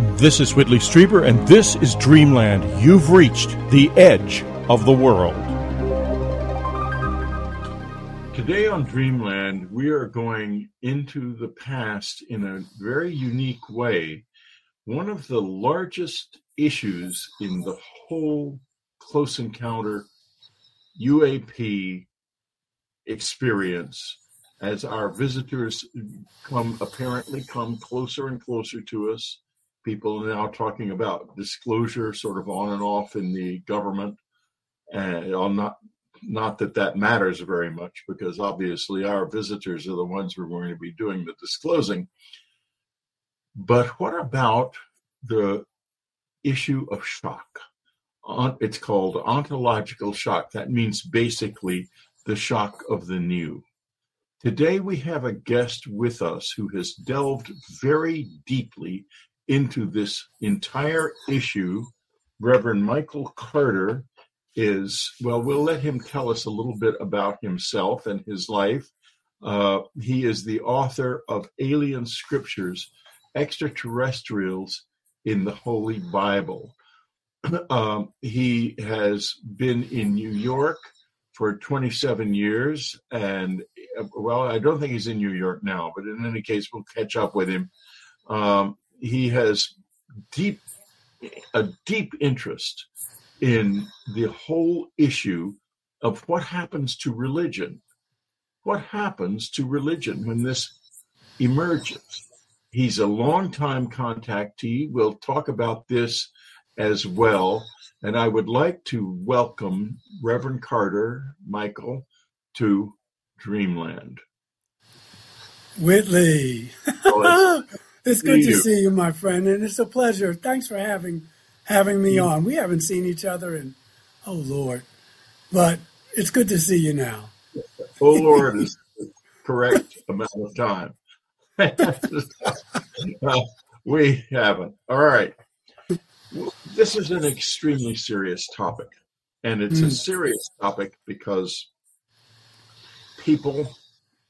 This is Whitley Strieber, and this is Dreamland. You've reached the edge of the world. Today on Dreamland, we are going into the past in a very unique way. One of the largest issues in the whole close encounter UAP experience, as our visitors apparently come closer and closer to us. People are now talking about disclosure sort of on and off in the government. And not that matters very much, because obviously our visitors are the ones who are going to be doing the disclosing. But what about the issue of shock? It's called ontological shock. That means basically the shock of the new. Today we have a guest with us who has delved very deeply into this entire issue. Reverend Michael Carter we'll let him tell us a little bit about himself and his life. He is the author of Alien Scriptures, Extraterrestrials in the Holy Bible. He has been in New York for 27 years, and I don't think he's in New York now, but in any case, we'll catch up with him. He has a deep interest in the whole issue of what happens to religion. What happens to religion when this emerges? He's a longtime contactee. We'll talk about this as well. And I would like to welcome Reverend Carter, Michael, to Dreamland. Whitley. It's good to see you, my friend, and it's a pleasure. Thanks for having me on. We haven't seen each other in, oh, Lord. But it's good to see you now. Oh, Lord is the correct amount of time. We haven't. All right. This is an extremely serious topic, and it's a serious topic because people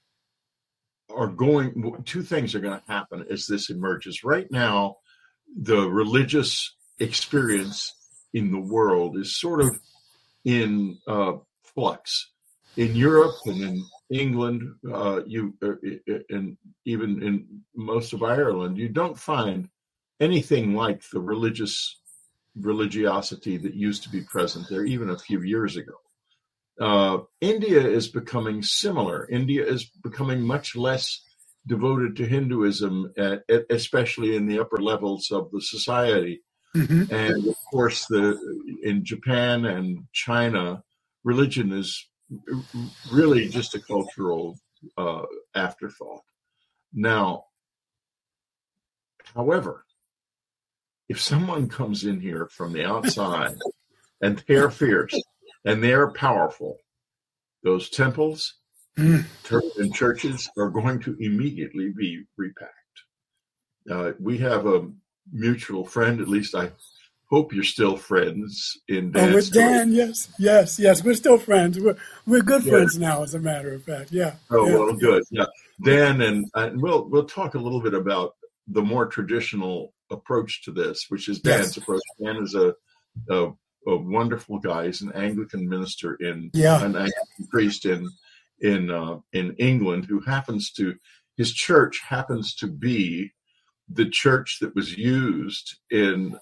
two things are going to happen as this emerges. Right now, the religious experience in the world is sort of in flux. In Europe and in England, and even in most of Ireland, you don't find anything like the religiosity that used to be present there even a few years ago. India is becoming similar. India is becoming much less devoted to Hinduism, especially in the upper levels of the society. Mm-hmm. And of course, in Japan and China, religion is really just a cultural afterthought. Now, however, if someone comes in here from the outside and they're fierce and they're powerful, those temples and churches are going to immediately be repacked. We have a mutual friend, at least I hope you're still friends in Dan. Oh, with Dan, yes. We're still friends. We're good friends now, as a matter of fact. Yeah. Oh, yeah. Well, good. Yeah, Dan, and we'll talk a little bit about the more traditional approach to this, which is Dan's approach. Dan is a wonderful guy. He's an Anglican minister an Anglican priest in England, who his church happens to be the church that was used in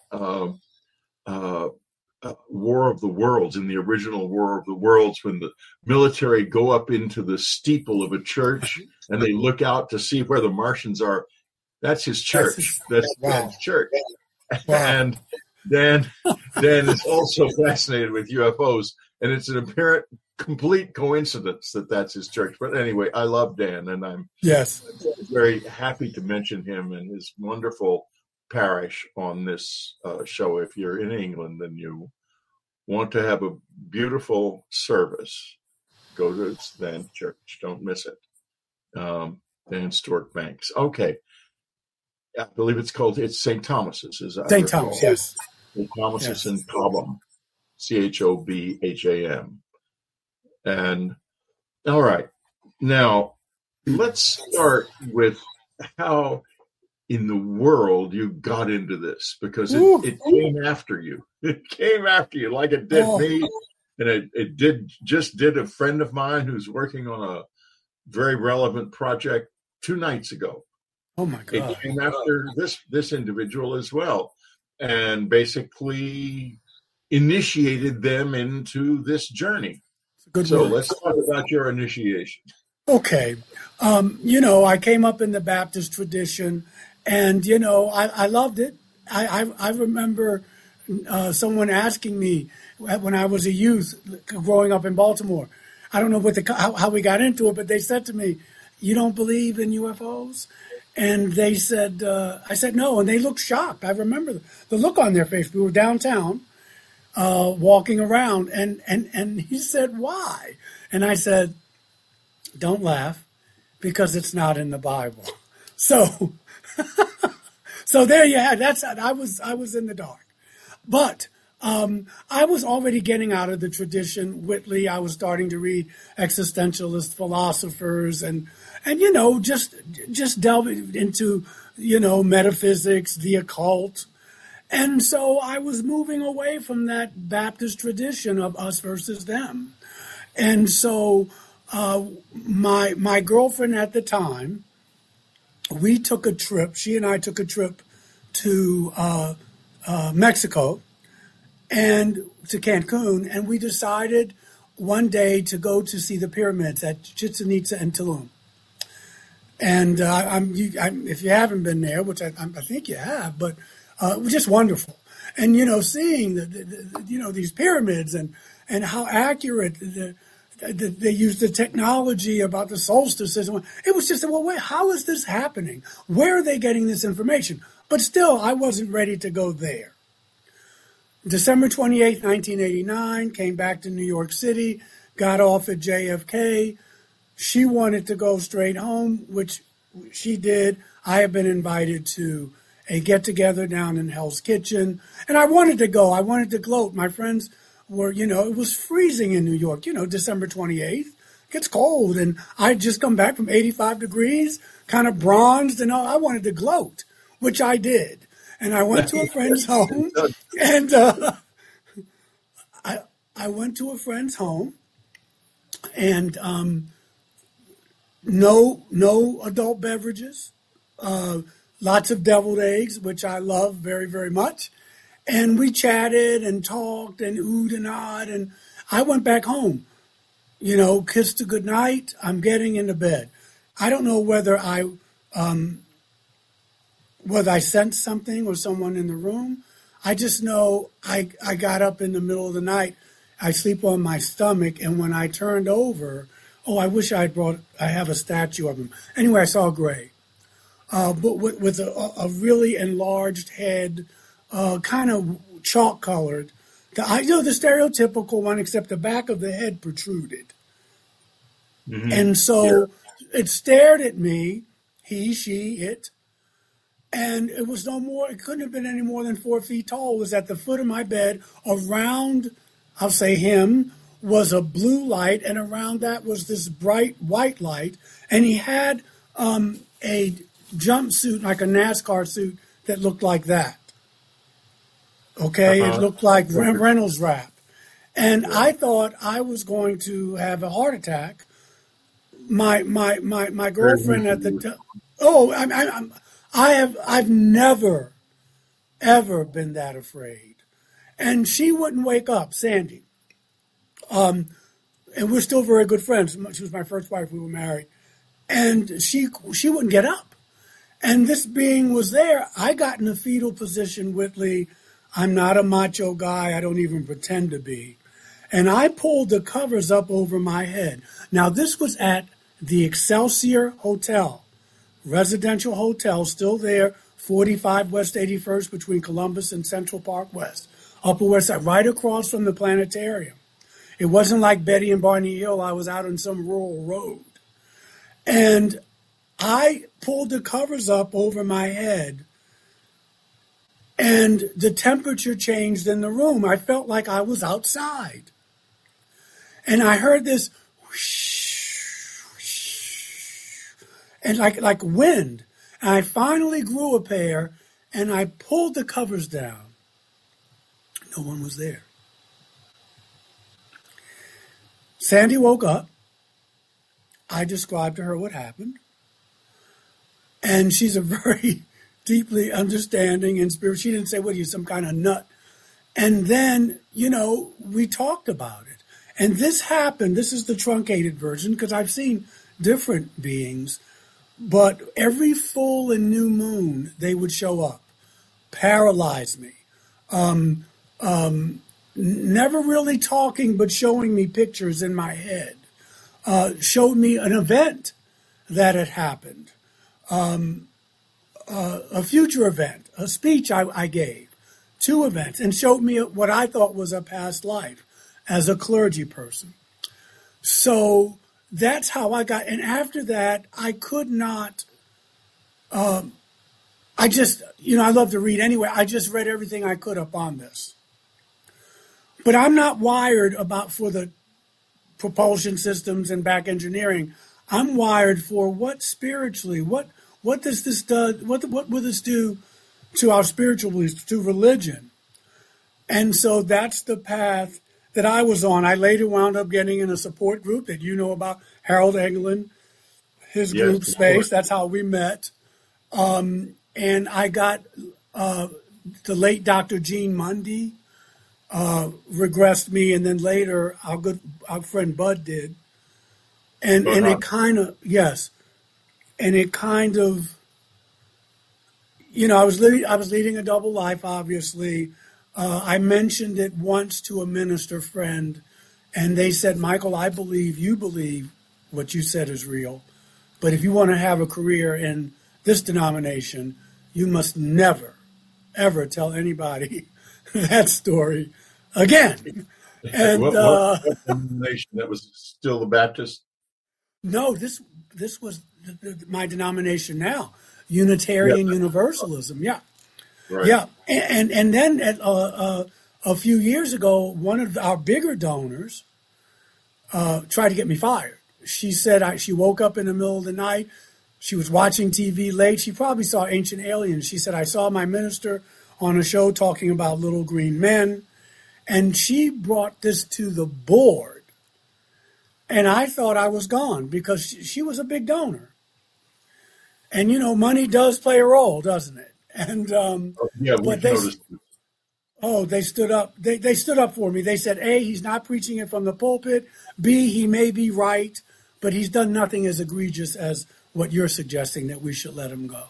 War of the Worlds, in the original War of the Worlds, when the military go up into the steeple of a church and they look out to see where the Martians are. That's his church. That's Dan's church. Wow. And Dan is also fascinated with UFOs, and it's an apparent complete coincidence that that's his church. But anyway, I love Dan, and I'm very happy to mention him and his wonderful parish on this show. If you're in England and you want to have a beautiful service, go to Dan Church. Don't miss it. Dan Stewart Banks. Okay. I believe it's St. Thomas's. St. Thomas, yes. St. Thomas's in Cobham, Chobham. And all right, now let's start with how in the world you got into this, because it came after you. It came after you like it did me. And it did a friend of mine who's working on a very relevant project 2 nights ago. Oh my God. It came after this individual as well, and basically initiated them into this journey. So let's talk about your initiation. Okay. I came up in the Baptist tradition, and, I loved it. I remember someone asking me when I was a youth growing up in Baltimore. I don't know how we got into it, but they said to me, "You don't believe in UFOs?" And they said, I said, no. And they looked shocked. I remember the look on their face. We were downtown walking around, and he said, "Why?" And I said, "Don't laugh, because it's not in the Bible." So, so there you have. I was in the dark, but I was already getting out of the tradition. Whitley, I was starting to read existentialist philosophers, and just delving into metaphysics, the occult. And so I was moving away from that Baptist tradition of us versus them. And so my girlfriend at the time, we took a trip. She and I took a trip to Mexico and to Cancun, and we decided one day to go to see the pyramids at Chichen Itza and Tulum. And if you haven't been there, which I think you have, but it was just wonderful. And seeing these pyramids and how accurate they use the technology about the solstices. It was just, well, wait, how is this happening? Where are they getting this information? But still, I wasn't ready to go there. December 28th, 1989, came back to New York City, got off at JFK. She wanted to go straight home, which she did. I have been invited to a get-together down in Hell's Kitchen, and I wanted to go. I wanted to gloat. My friends were, it was freezing in New York, December 28th. It gets cold, and I'd just come back from 85 degrees, kind of bronzed, and I wanted to gloat, which I did. And I went to a friend's home, and I went to a friend's home, and no adult beverages, lots of deviled eggs, which I love very, very much. And we chatted and talked and oohed and ahed, and I went back home, kissed a goodnight. I'm getting into bed. I don't know whether I sensed something or someone in the room. I just know I got up in the middle of the night. I sleep on my stomach, and when I turned over, I wish I have a statue of him. Anyway, I saw Gray, but with a really enlarged head, kind of chalk-colored. The stereotypical one, except the back of the head protruded. Mm-hmm. And so it stared at me, he, she, it, and it was no more, it couldn't have been any more than 4 feet tall. It was at the foot of my bed. Around, I'll say him, was a blue light, and around that was this bright white light. And he had a jumpsuit, like a NASCAR suit, that looked like that. Okay, It looked like Reynolds wrap. And I thought I was going to have a heart attack. My girlfriend at the time, I've never, ever been that afraid. And she wouldn't wake up, Sandy. And we're still very good friends. She was my first wife. We were married. And she wouldn't get up. And this being was there. I got in a fetal position, Whitley. I'm not a macho guy. I don't even pretend to be. And I pulled the covers up over my head. Now, this was at the Excelsior Hotel, residential hotel, still there, 45 West 81st between Columbus and Central Park West, Upper West Side, right across from the planetarium. It wasn't like Betty and Barney Hill. I was out on some rural road. And I pulled the covers up over my head, and the temperature changed in the room. I felt like I was outside. And I heard this whoosh, whoosh, and like wind. And I finally grew a pair, and I pulled the covers down. No one was there. Sandy woke up. I described to her what happened. And she's a very deeply understanding and spiritual. She didn't say, what are you, some kind of nut? And then, we talked about it. And this happened. This is the truncated version because I've seen different beings. But every full and new moon, they would show up, paralyze me. Never really talking, but showing me pictures in my head. Showed me an event that had happened. A future event, a speech I gave, 2 events, and showed me what I thought was a past life as a clergy person. So that's how I got, and after that, I could not, I love to read anyway. I just read everything I could up on this. But I'm not wired for the propulsion systems and back engineering. I'm wired for what spiritually, what does this do? What will this do to our spiritual beliefs, to religion? And so that's the path that I was on. I later wound up getting in a support group that you know about, Harold Englund, his group Space. That's how we met. And I got the late Dr. Gene Mundy regressed me, and then later our friend Bud did. And it kind of, yes. And it kind of, I was leading a double life, obviously. I mentioned it once to a minister friend, and they said, Michael, I believe you believe what you said is real. But if you want to have a career in this denomination, you must never, ever tell anybody that story again. And what denomination? That was still the Baptist? No, this was my denomination now, Unitarian Universalism. Yeah, right. Yeah, and then a few years ago, one of our bigger donors tried to get me fired. She said she woke up in the middle of the night. She was watching TV late. She probably saw Ancient Aliens. She said, I saw my minister on a show talking about little green men, and she brought this to the board. And I thought I was gone because she was a big donor. And, money does play a role, doesn't it? And they stood up. They stood up for me. They said, A, he's not preaching it from the pulpit. B, he may be right, but he's done nothing as egregious as what you're suggesting, that we should let him go.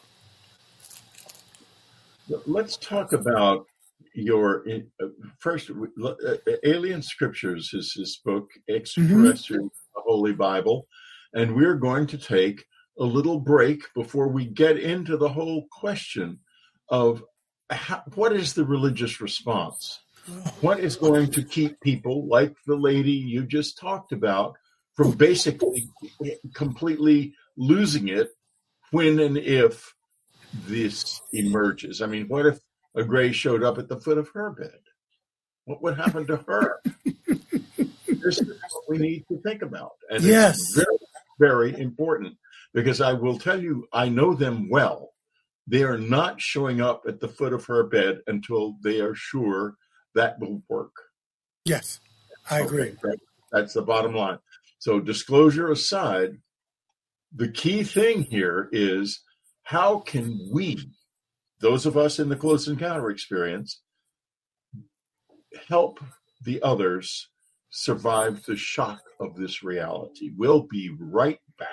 Let's talk about your first Alien Scriptures is his book, Extraterrestrial, the Holy Bible, and we're going to take a little break before we get into the whole question of what is the religious response? What is going to keep people like the lady you just talked about from basically completely losing it when and if this emerges? I mean, what if a Gray showed up at the foot of her bed? What would happen to her? This is what we need to think about. And it's very, very important, because I will tell you, I know them well. They are not showing up at the foot of her bed until they are sure that will work. Yes, I agree. That's the bottom line. So disclosure aside, the key thing here is, how can we, those of us in the close encounter experience, help the others survive the shock of this reality? We'll be right back.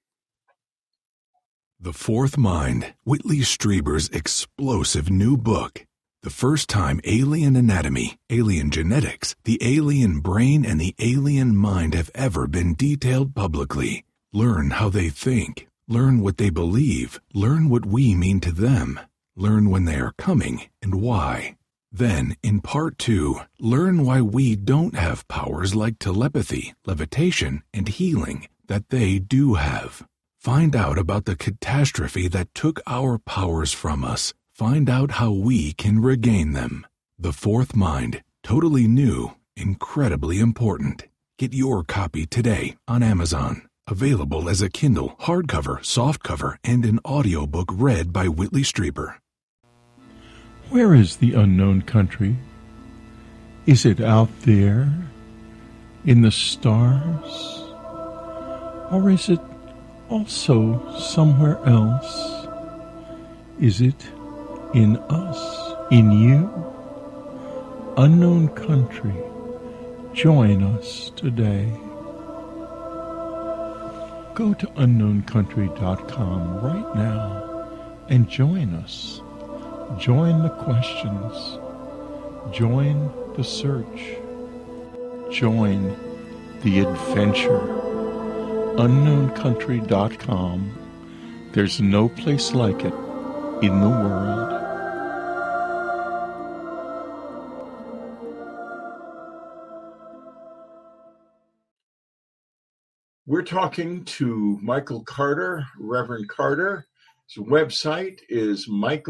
The Fourth Mind, Whitley Strieber's explosive new book. The first time alien anatomy, alien genetics, the alien brain, and the alien mind have ever been detailed publicly. Learn how they think. Learn what they believe. Learn what we mean to them. Learn when they are coming and why. Then, in Part 2, learn why we don't have powers like telepathy, levitation, and healing that they do have. Find out about the catastrophe that took our powers from us. Find out how we can regain them. The Fourth Mind, totally new, incredibly important. Get your copy today on Amazon. Available as a Kindle, hardcover, softcover, and an audiobook read by Whitley Strieber. Where is the unknown country? Is it out there in the stars? Or is it also somewhere else? Is it in us, in you? Unknown country, join us today. Go to unknowncountry.com right now and join us. Join the questions. Join the search. Join the adventure. unknowncountry.com. There's no place like it in the world. We're talking to Michael Carter, Reverend Carter. His website is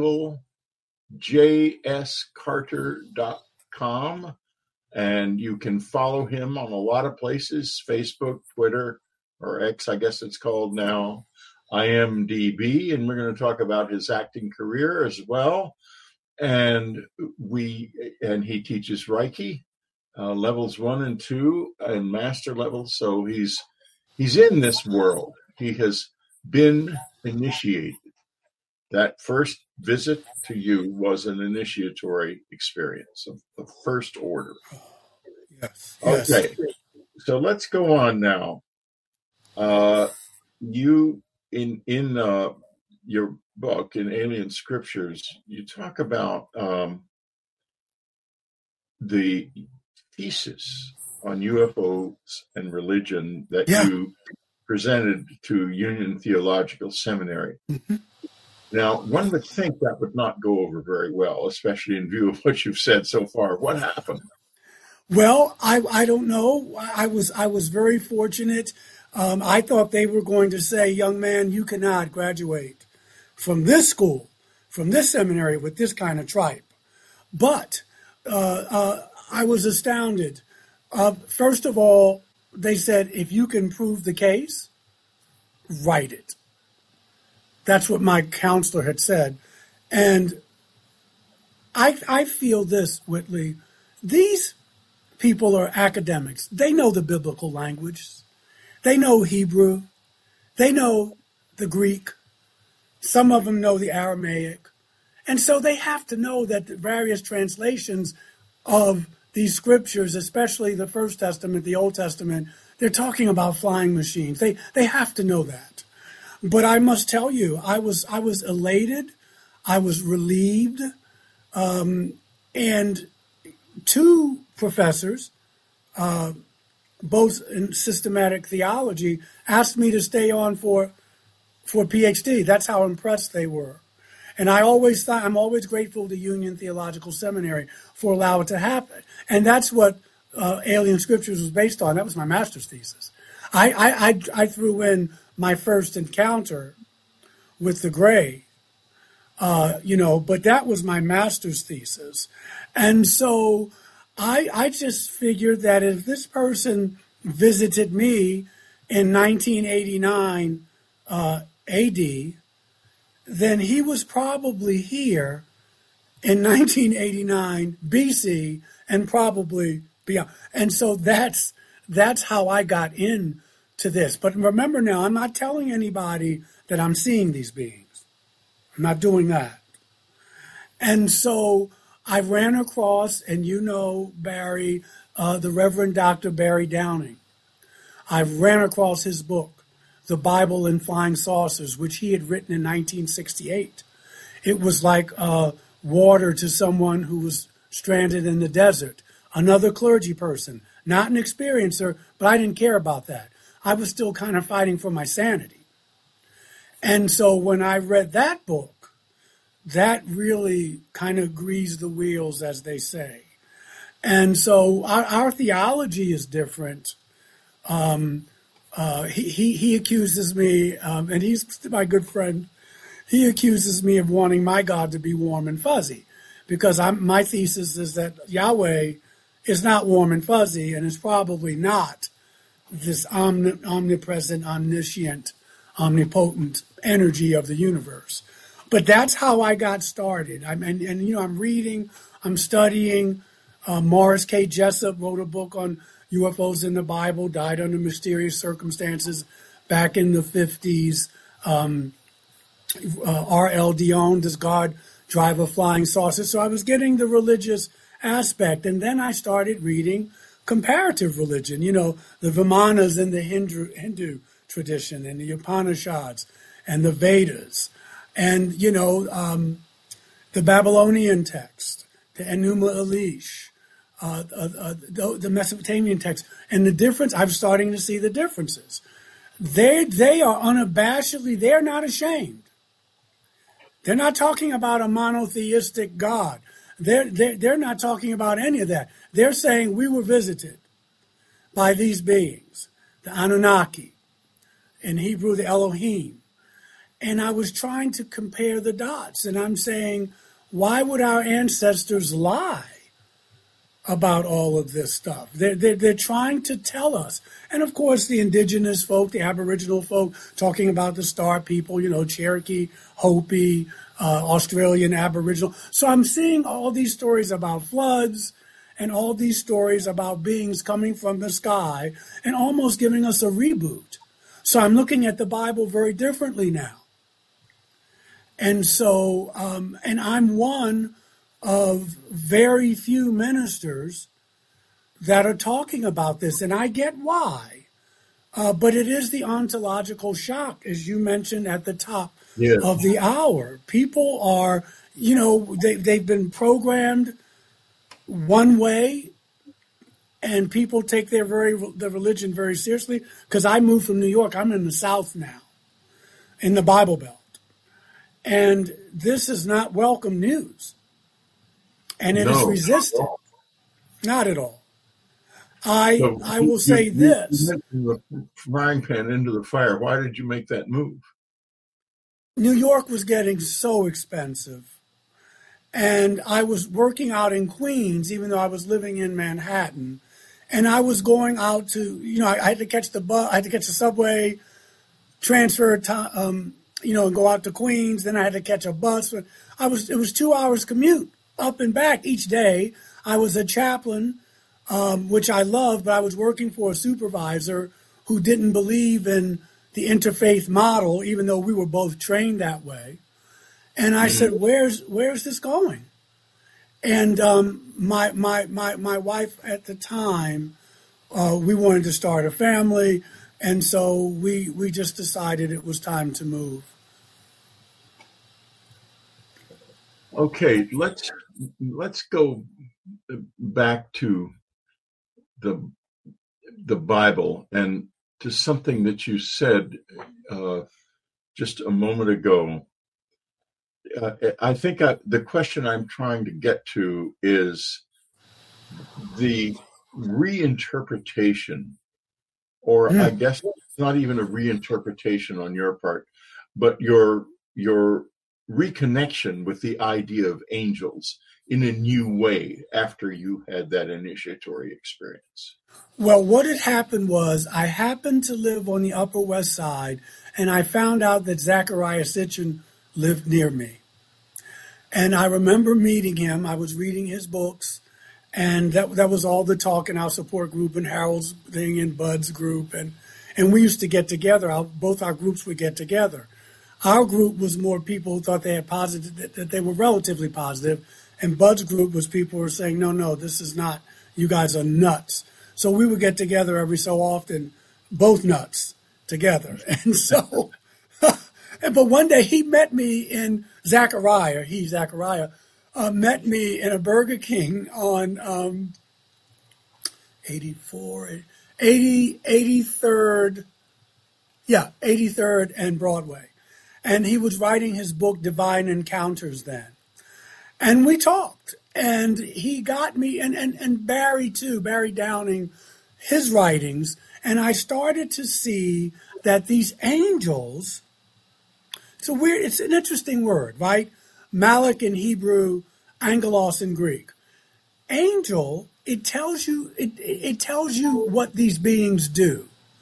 michaeljscarter.com, and you can follow him on a lot of places, Facebook, Twitter, or X, I guess it's called now, IMDb, and we're going to talk about his acting career as well. And he teaches Reiki, levels 1 and 2, and master levels, so he's in this world. He has been initiated. That first visit to you was an initiatory experience of the first order. Yes. Okay. So let's go on now. You in your book, in Alien Scriptures, you talk about the thesis on UFOs and religion that you presented to Union Theological Seminary. Mm-hmm. Now, one would think that would not go over very well, especially in view of what you've said so far. What happened? Well, I don't know. I was very fortunate. I thought they were going to say, young man, you cannot graduate from this school, from this seminary with this kind of tripe. But I was astounded. First of all, they said, if you can prove the case, write it. That's what my counselor had said. And I feel this, Whitley. These people are academics. They know the biblical language. They know Hebrew. They know the Greek. Some of them know the Aramaic. And so they have to know that the various translations of these scriptures, especially the First Testament, the Old Testament, they're talking about flying machines. They have to know that. But I must tell you, I was elated. I was relieved. And two professors, both in systematic theology, asked me to stay on for PhD. That's how impressed they were. And I'm always grateful to Union Theological Seminary for allowing it to happen. And that's what Alien Scriptures was based on. That was my master's thesis. I threw in my first encounter with the gray, but that was my master's thesis. And so I just figured that if this person visited me in 1989 AD, then he was probably here in 1989 BC and probably beyond. And so that's how I got into this. But remember now, I'm not telling anybody that I'm seeing these beings. I'm not doing that. And so I ran across, and Barry, the Reverend Dr. Barry Downing. I ran across his book, The Bible in Flying Saucers, which he had written in 1968. It was like water to someone who was stranded in the desert, another clergy person, not an experiencer, but I didn't care about that. I was still kind of fighting for my sanity. And so when I read that book, that really kind of greased the wheels, as they say. And so our theology is different. He accuses me, and he's my good friend, he accuses me of wanting my God to be warm and fuzzy, because my thesis is that Yahweh is not warm and fuzzy, and is probably not this omnipresent, omniscient, omnipotent energy of the universe. But that's how I got started. I'm reading, I'm studying. Morris K. Jessup wrote a book on UFOs in the Bible, died under mysterious circumstances back in the 50s. R.L. Dion, Does God Drive a Flying Saucer? So I was getting the religious aspect. And then I started reading comparative religion, the Vimanas in the Hindu tradition, and the Upanishads, and the Vedas, and, the Babylonian text, the Enuma Elish, the Mesopotamian text. And the difference, I'm starting to see the differences. They are unabashedly, they're not ashamed. They're not talking about a monotheistic God. They're not talking about any of that. They're saying we were visited by these beings, the Anunnaki, in Hebrew, the Elohim. And I was trying to compare the dots, and I'm saying, why would our ancestors lie about all of this stuff? They're trying to tell us. And of course, the indigenous folk, the Aboriginal folk, talking about the star people, Cherokee, Hopi, Australian Aboriginal. So I'm seeing all these stories about floods and all these stories about beings coming from the sky and almost giving us a reboot. So I'm looking at the Bible very differently now. And so, and I'm one of very few ministers that are talking about this, and I get why. But it is the ontological shock, as you mentioned at the top of the hour. People are, they've been programmed one way, and people take their religion very seriously. Because I moved from New York, I'm in the South now, in the Bible Belt, and this is not welcome news, and it is resisted. Not at all. I will say this. You mentioned the frying pan into the fire. Why did you make that move? New York was getting so expensive. And I was working out in Queens, even though I was living in Manhattan. And I was going out to, I had to catch the bus, I had to catch the subway, transfer time, and go out to Queens. Then I had to catch a bus. It was 2 hours commute up and back each day. I was a chaplain, which I loved, but I was working for a supervisor who didn't believe in the interfaith model, even though we were both trained that way. And I said, "Where's this going?" And my wife at the time, we wanted to start a family, and so we just decided it was time to move. Okay, let's go back to the Bible and to something that you said just a moment ago. I think the question I'm trying to get to is the reinterpretation, or I guess it's not even a reinterpretation on your part, but your reconnection with the idea of angels in a new way after you had that initiatory experience. Well, what had happened was I happened to live on the Upper West Side, and I found out that Zecharia Sitchin lived near me. And I remember meeting him. I was reading his books, and that was all the talk in our support group and Harold's thing and Bud's group. And we used to get together. Both our groups would get together. Our group was more people who thought they had positive, that they were relatively positive. And Bud's group was people who were saying, no, this is not, you guys are nuts. So we would get together every so often, both nuts together. And so, but one day he met me in Zecharia, met me in a Burger King on 83rd and Broadway. And he was writing his book, Divine Encounters, then. And we talked. And he got me, and Barry too, Barry Downing, his writings. And I started to see that these angels, it's an interesting word, right? Malach in Hebrew, angelos in Greek. Angel, it tells you what these beings do.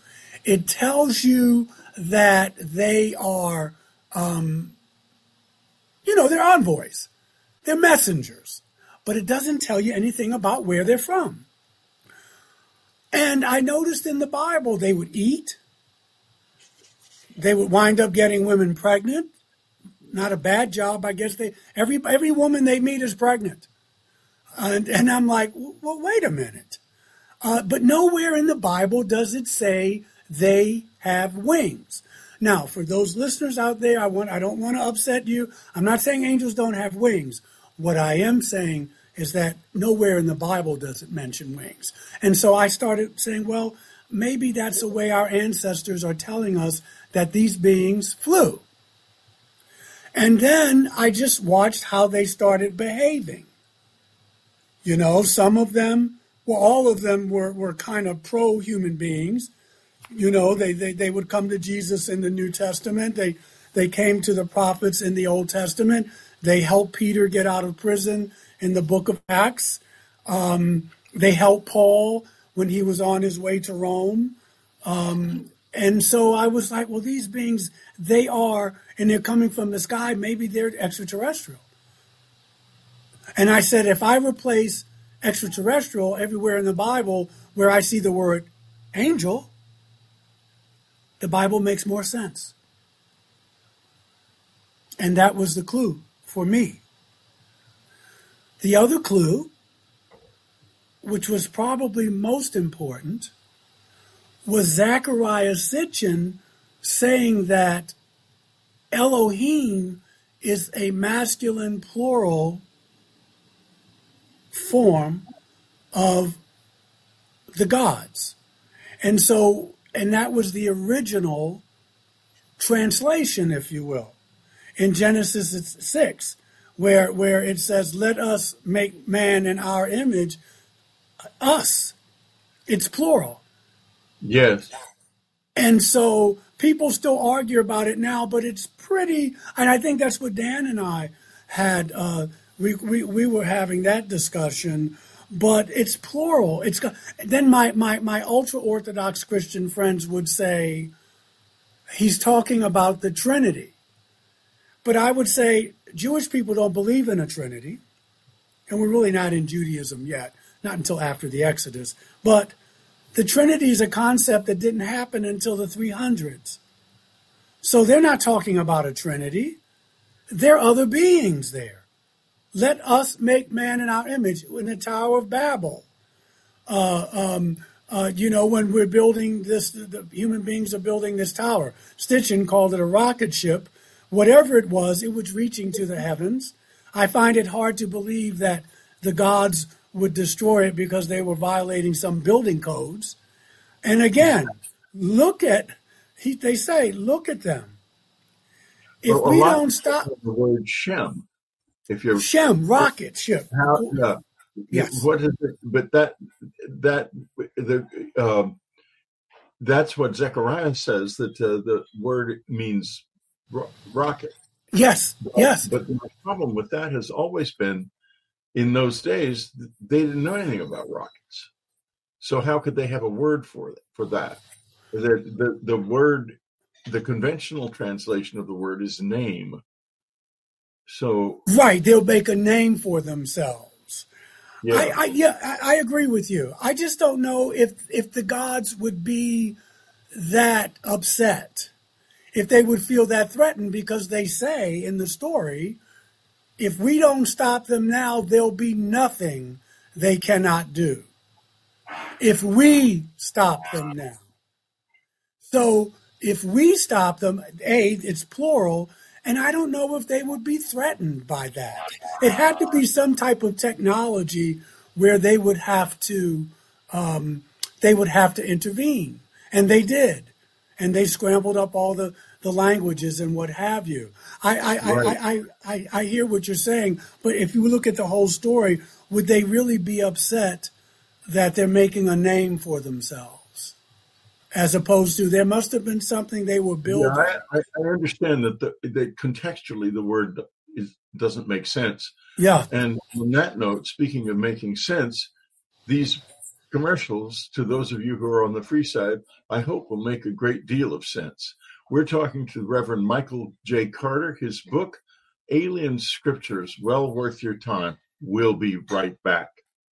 It tells you that they are, they're envoys. They're messengers. But it doesn't tell you anything about where they're from. And I noticed in the Bible they would eat. They would wind up getting women pregnant. Not a bad job, I guess. Every woman they meet is pregnant. And I'm like, well, wait a minute. But nowhere in the Bible does it say they have wings. Now, for those listeners out there, I don't want to upset you. I'm not saying angels don't have wings. What I am saying is that nowhere in the Bible does it mention wings. And so I started saying, well, maybe that's the way our ancestors are telling us that these beings flew. And then I just watched how they started behaving. Some of them, well, all of them were kind of pro-human beings. They would come to Jesus in the New Testament. They came to the prophets in the Old Testament. They helped Peter get out of prison in the book of Acts. They helped Paul when he was on his way to Rome. And so I was like, well, these beings, they are, and they're coming from the sky, maybe they're extraterrestrial. And I said, if I replace extraterrestrial everywhere in the Bible where I see the word angel, the Bible makes more sense. And that was the clue for me. The other clue, which was probably most important, was Zecharia Sitchin saying that Elohim is a masculine plural form of the gods. And that was the original translation, if you will, in Genesis 6, where it says, let us make man in our image, us. It's plural. Yes. And so people still argue about it now, but it's pretty, and I think that's what Dan and I had, we were having that discussion, but it's plural. Then my ultra-Orthodox Christian friends would say, he's talking about the Trinity. But I would say Jewish people don't believe in a Trinity, and we're really not in Judaism yet, not until after the Exodus. But the Trinity is a concept that didn't happen until the 300s. So they're not talking about a Trinity. There are other beings there. Let us make man in our image in the Tower of Babel. When we're building this, the human beings are building this tower. Stitchin called it a rocket ship. Whatever it was reaching to the heavens. I find it hard to believe that the gods would destroy it because they were violating some building codes. And again, look at them. If we don't stop the word Shem, if you're Shem, rocket ship. Yes. What is it? But that's what Zechariah says, that the word means rocket. Yes. But the problem with that has always been, in those days, they didn't know anything about rockets. So how could they have a word for that? The word, the conventional translation of the word is name. So right, they'll make a name for themselves. Yeah. I agree with you. I just don't know if the gods would be that upset, if they would feel that threatened, because they say in the story, if we don't stop them now, there'll be nothing they cannot do. If we stop them now. So if we stop them, it's plural, and I don't know if they would be threatened by that. It had to be some type of technology where they would have to intervene, and they did, and they scrambled up all the languages and what have you. I hear what you're saying, but if you look at the whole story, would they really be upset that they're making a name for themselves, as opposed to there must have been something they were building? Yeah, I understand that contextually the word doesn't make sense. Yeah. And on that note, speaking of making sense, these commercials, to those of you who are on the free side, I hope will make a great deal of sense. We're talking to Reverend Michael J. Carter. His book, Alien Scriptures, well worth your time. We'll be right back.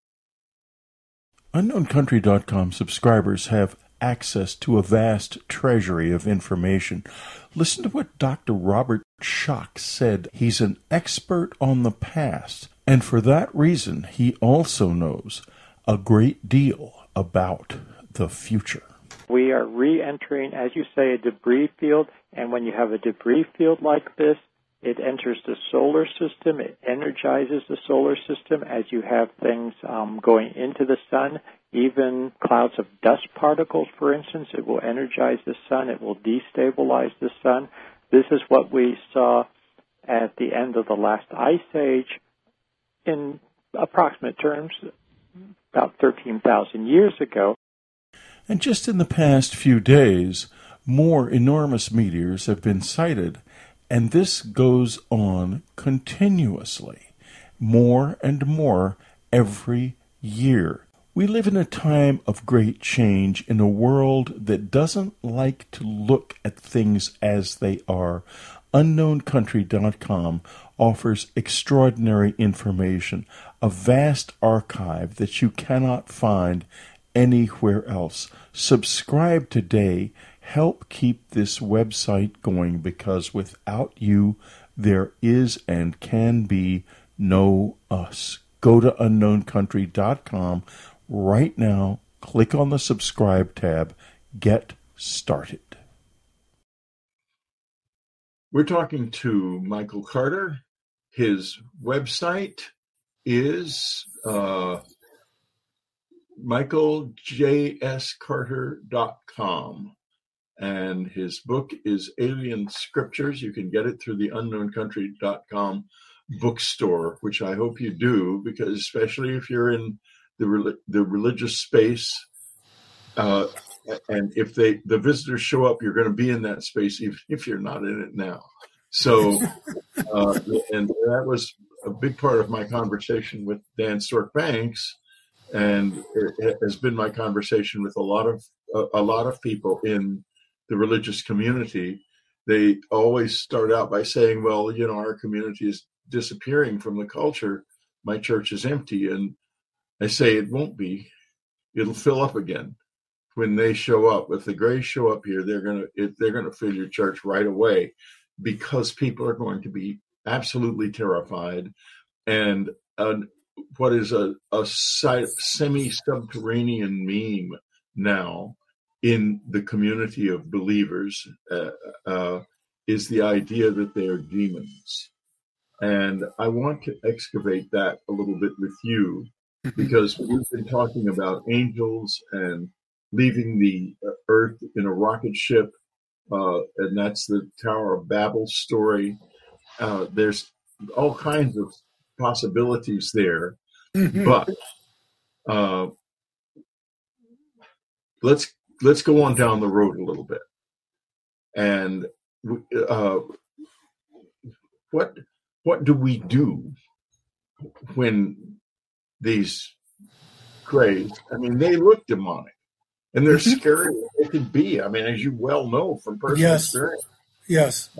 UnknownCountry.com subscribers have access to a vast treasury of information. Listen to what Dr. Robert Schoch said. He's an expert on the past, and for that reason, he also knows a great deal about the future. We are re-entering, as you say, a debris field, and when you have a debris field like this, it enters the solar system. It energizes the solar system as you have things going into the sun. Even clouds of dust particles, for instance, it will energize the sun. It will destabilize the sun. This is what we saw at the end of the last ice age in approximate terms about 13,000 years ago. And just in the past few days, more enormous meteors have been sighted, and this goes on continuously, more and more every year. We live in a time of great change in a world that doesn't like to look at things as they are. UnknownCountry.com offers extraordinary information, a vast archive that you cannot find anywhere else. Subscribe today. Help keep this website going, because without you, there is and can be no us. Go to UnknownCountry.com right now. Click on the subscribe tab. Get started. We're talking to Michael Carter. His website is michaeljscarter.com. And his book is Alien Scriptures. You can get it through the UnknownCountry.com bookstore, which I hope you do, because especially if you're in the religious space, and if the visitors show up, you're going to be in that space even if you're not in it now. So, and that was a big part of my conversation with Dan Stork Banks, and it has been my conversation with a lot of people in the religious community. They always start out by saying, well, our community is disappearing from the culture. My church is empty. And I say it won't be. It'll fill up again when they show up. If the Grays show up here, they're gonna fill your church right away, because people are going to be absolutely terrified. And what is a semi-subterranean meme now in the community of believers is the idea that they are demons. And I want to excavate that a little bit with you, because we've been talking about angels and leaving the earth in a rocket ship, and that's the Tower of Babel story. There's all kinds of possibilities there, but let's go on down the road a little bit. And what do we do when these Grays, they look demonic, and they're scary as they can be. As you well know from personal experience. Yes.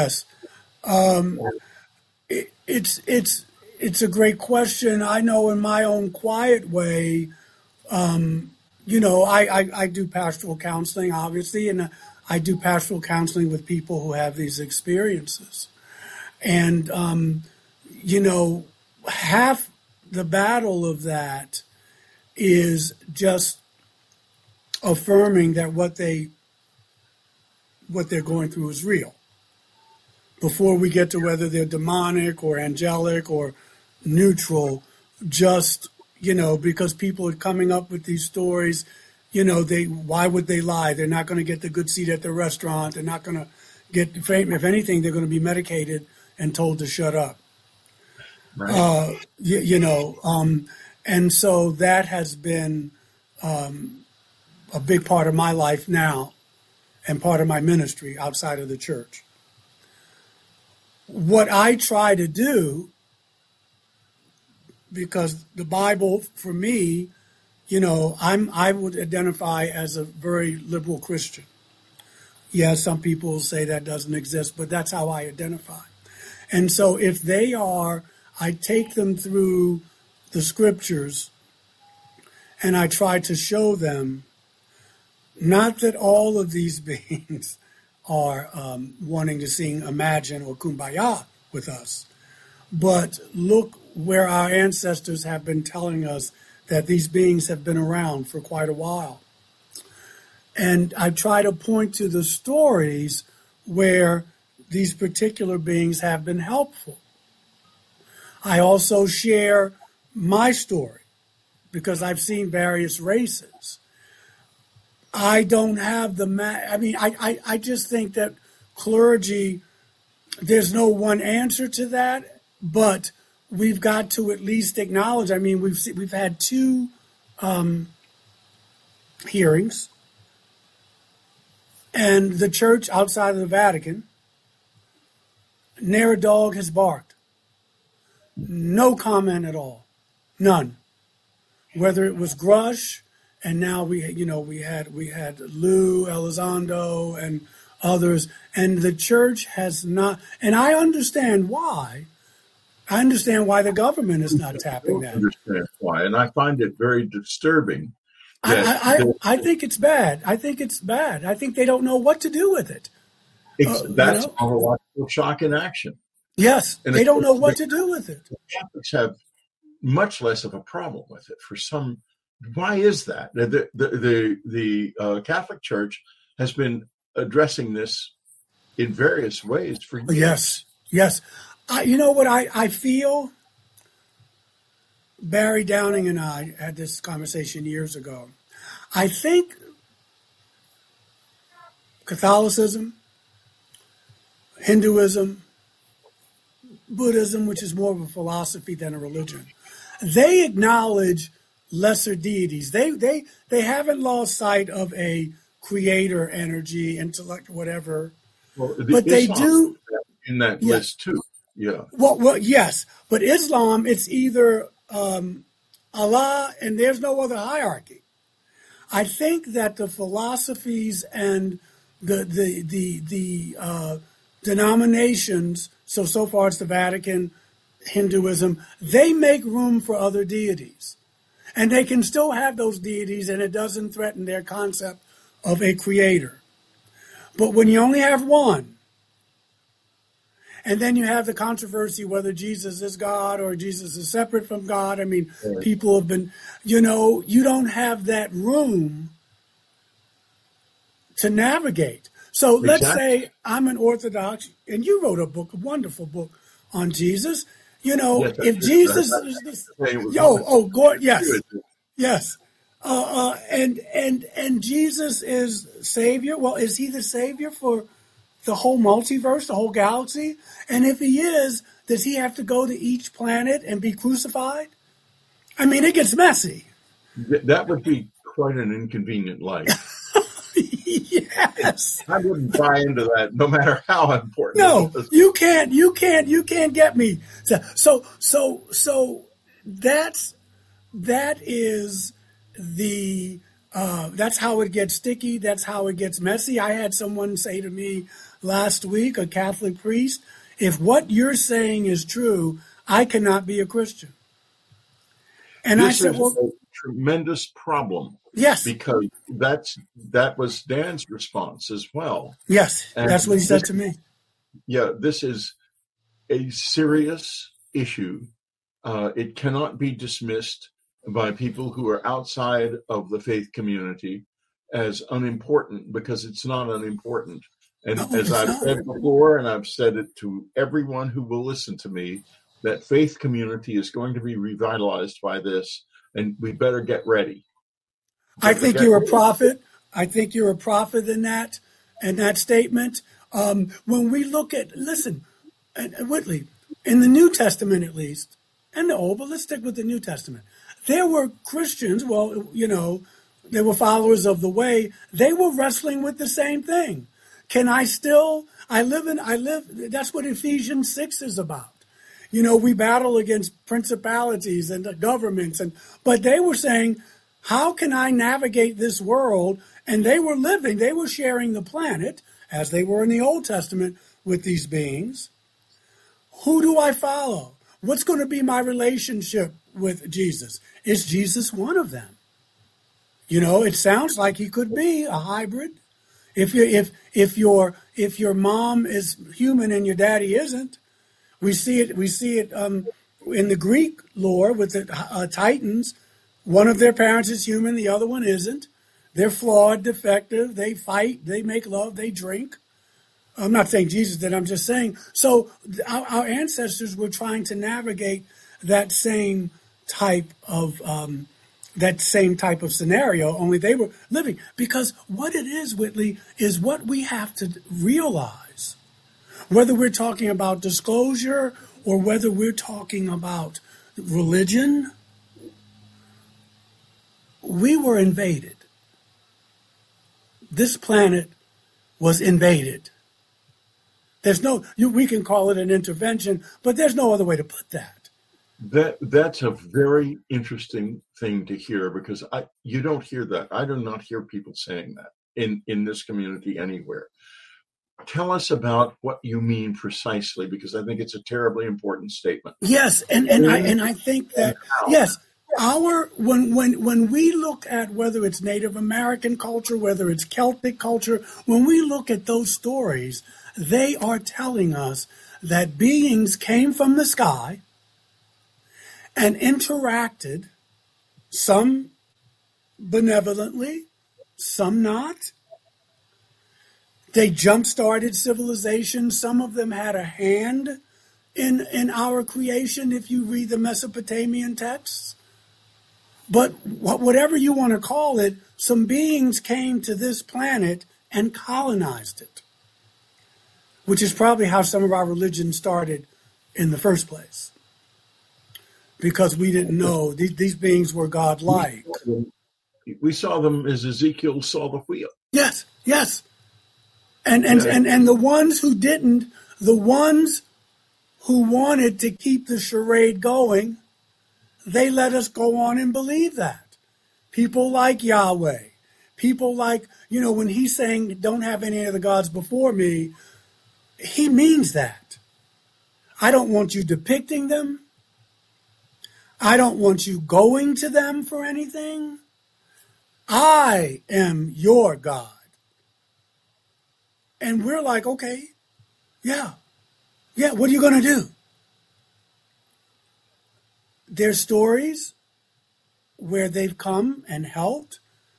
It's a great question. I know in my own quiet way, I do pastoral counseling, obviously, and I do pastoral counseling with people who have these experiences. And, half the battle of that is just affirming that what they're going through is real, before we get to whether they're demonic or angelic or neutral. Just, because people are coming up with these stories, why would they lie? They're not going to get the good seat at the restaurant. They're not going to get fame. If anything, they're going to be medicated and told to shut up. Right. And so that has been a big part of my life now, and part of my ministry outside of the church. What I try to do, because the Bible, for me, I would identify as a very liberal Christian. Yes, some people say that doesn't exist, but that's how I identify. And so if they are, I take them through the scriptures and I try to show them not that all of these beings are wanting to sing Imagine or Kumbaya with us, but look where our ancestors have been telling us that these beings have been around for quite a while. And I try to point to the stories where these particular beings have been helpful. I also share my story because I've seen various races. I don't have I just think that clergy, there's no one answer to that, but we've got to at least acknowledge. We've had 2 hearings. And the church outside of the Vatican, ne'er a dog has barked. No comment at all. None. Whether it was Grush, and now we had Lou Elizondo and others, and the church has not. And I understand why. I understand why the government is not tapping that. I understand why, and I find it very disturbing. I think it's bad. I think they don't know what to do with it. That's ontological shock in action. Yes, and they don't know what to do with it. Catholics have much less of a problem with it. Why is that? The Catholic Church has been addressing this in various ways for years. Yes. You know what I feel? Barry Downing and I had this conversation years ago. I think Catholicism, Hinduism, Buddhism, which is more of a philosophy than a religion, they acknowledge lesser deities. They haven't lost sight of a creator energy, intellect, whatever. Well, but they do in that list too. Yeah. Well, yes, but Islam, it's either Allah and there's no other hierarchy. I think that the philosophies and the denominations, so far it's the Vatican, Hinduism, they make room for other deities. And they can still have those deities and it doesn't threaten their concept of a creator. But when you only have one, and then you have the controversy whether Jesus is God or Jesus is separate from God. People have been, you don't have that room to navigate. So let's say I'm an Orthodox, and you wrote a wonderful book on Jesus. If Jesus is yes. And Jesus is Savior. Well, is he the Savior for the whole multiverse, the whole galaxy? And if he is, does he have to go to each planet and be crucified? It gets messy. That would be quite an inconvenient life. Yes. I wouldn't buy into that, no matter how important. No, you can't get me. So that is the that's how it gets sticky. That's how it gets messy. I had someone say to me last week, a Catholic priest, if what you're saying is true, I cannot be a Christian. And this I said, is a tremendous problem. Yes. Because that was Dan's response as well. Yes, and that's what he said to me. Yeah, this is a serious issue. It cannot be dismissed by people who are outside of the faith community as unimportant, because it's not unimportant. And as I've said before, and I've said it to everyone who will listen to me, that faith community is going to be revitalized by this, and we better get ready. I think you're a prophet. I think you're a prophet in that statement. When we look at, listen, Whitley, in the New Testament at least, and the Old, but let's stick with the New Testament. There were Christians, they were followers of the way. They were wrestling with the same thing. That's what Ephesians 6 is about. We battle against principalities and the governments, but they were saying, How can I navigate this world? And they were sharing the planet, as they were in the Old Testament, with these beings. Who do I follow? What's going to be my relationship with Jesus? Is Jesus one of them? It sounds like he could be a hybrid. If your mom is human and your daddy isn't, we see it in the Greek lore with the Titans. One of their parents is human, the other one isn't. They're flawed, defective. They fight, they make love, they drink. I'm not saying Jesus did. I'm just saying. So our ancestors were trying to navigate that same type of scenario. Only they were living, because what it is, Whitley, is what we have to realize. Whether we're talking about disclosure or whether we're talking about religion, we were invaded. This planet was invaded. We can call it an intervention, but there's no other way to put that. That's a very interesting thing to hear, because you don't hear that. I do not hear people saying that in this community anywhere. Tell us about what you mean precisely, because I think it's a terribly important statement. Yes, and I think that yes, when we look at whether it's Native American culture, whether it's Celtic culture, when we look at those stories, they are telling us that beings came from the sky and interacted, some benevolently, some not. They jump-started civilization. Some of them had a hand in our creation, if you read the Mesopotamian texts. But whatever you want to call it, some beings came to this planet and colonized it, which is probably how some of our religion started in the first place, because we didn't know these beings were godlike. We saw them as Ezekiel saw the wheel. Yes. And the ones who didn't, the ones who wanted to keep the charade going, they let us go on and believe that. People like Yahweh, people like, when he's saying, don't have any of the gods before me, he means that. I don't want you depicting them. I don't want you going to them for anything. I am your God. And we're like, okay, yeah, what are you going to do? There's stories where they've come and helped.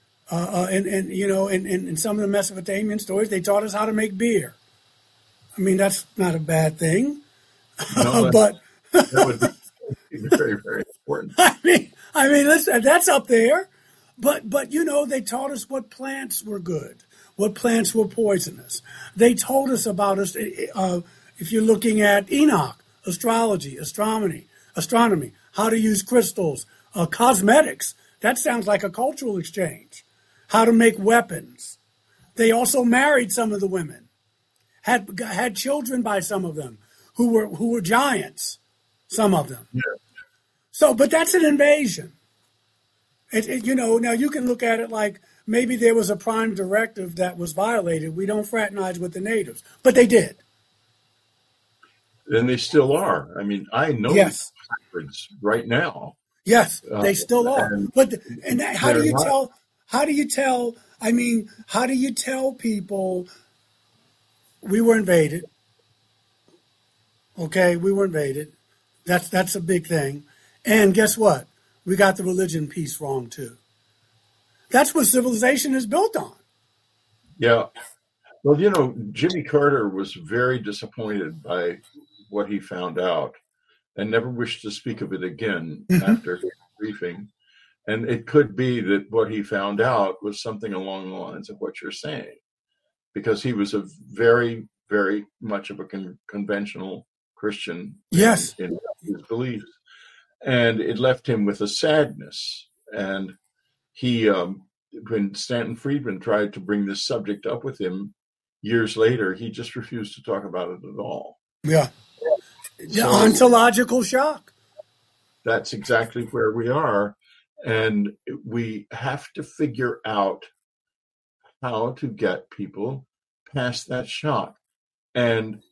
In some of the Mesopotamian stories, they taught us how to make beer. I mean, that's not a bad thing. No, but that would be very, very important. I mean, listen, that's up there. But they taught us what plants were good, what plants were poisonous. They told us about us. If you're looking at Enoch, astrology, astronomy, how to use crystals, cosmetics. That sounds like a cultural exchange. How to make weapons. They also married some of the women, had children by some of them who were giants, some of them. Yeah. So, but that's an invasion. Now you can look at it like maybe there was a prime directive that was violated. We don't fraternize with the natives, but they did. And they still are. I mean, I know yes. hybrids right now. Yes, they still are. How do you tell? How do you tell people we were invaded? Okay, we were invaded. That's a big thing. And guess what? We got the religion piece wrong too. That's what civilization is built on. Yeah. Well, Jimmy Carter was very disappointed by what he found out and never wished to speak of it again after his briefing. And it could be that what he found out was something along the lines of what you're saying, because he was a very, very much of a conventional Christian yes. in his beliefs. And it left him with a sadness. And he, when Stanton Friedman tried to bring this subject up with him years later, he just refused to talk about it at all. Yeah. The ontological shock. That's exactly where we are. And we have to figure out how to get people past that shock. And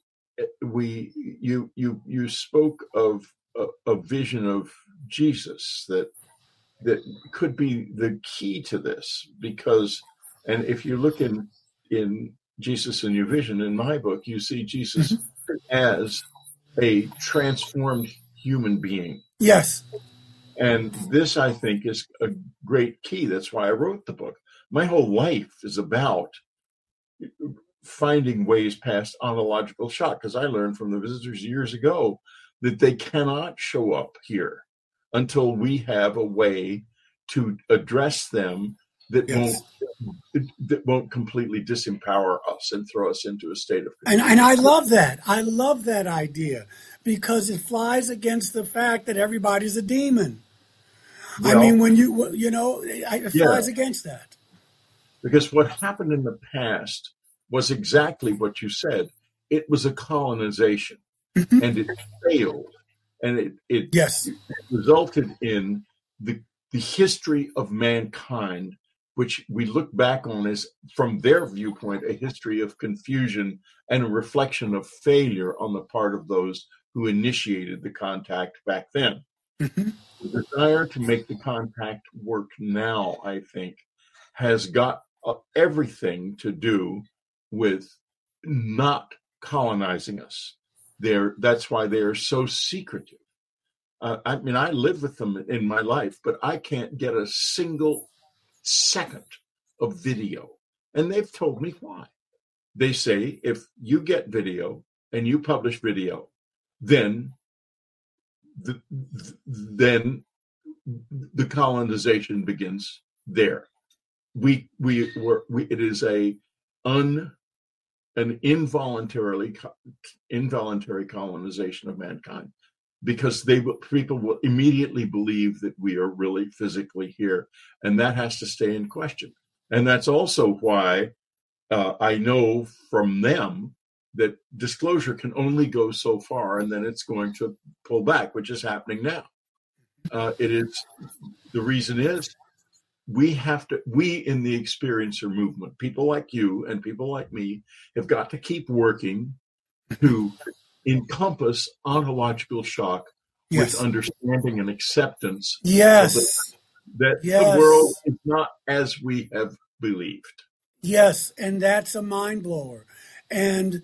you spoke of a vision of Jesus that could be the key to this, because, and if you look in Jesus in Your Vision, in my book, you see Jesus as a transformed human being. Yes. And this, I think, is a great key. That's why I wrote the book. My whole life is about finding ways past ontological shock, because I learned from the visitors years ago that they cannot show up here until we have a way to address them that won't completely disempower us and throw us into a state of confusion. And I love that. I love that idea, because it flies against the fact that everybody's a demon. Well, I mean, when it flies against that. Because what happened in the past was exactly what you said. It was a colonization, and it failed, and it resulted in the history of mankind, which we look back on as, from their viewpoint, a history of confusion and a reflection of failure on the part of those who initiated the contact back then. The desire to make the contact work now, I think, has got everything to do with not colonizing us. That's why they're so secretive. I mean, I live with them in my life, but I can't get a single second of video. And they've told me why. They say, if you get video and you publish video, then the colonization begins there. It is an involuntary colonization of mankind, because people will immediately believe that we are really physically here, and that has to stay in question. And that's also why I know from them that disclosure can only go so far, and then it's going to pull back, which is happening now. The reason is we in the experiencer movement, people like you and people like me, have got to keep working to encompass ontological shock with understanding and acceptance. Yes. That the world is not as we have believed. Yes, and that's a mind blower. And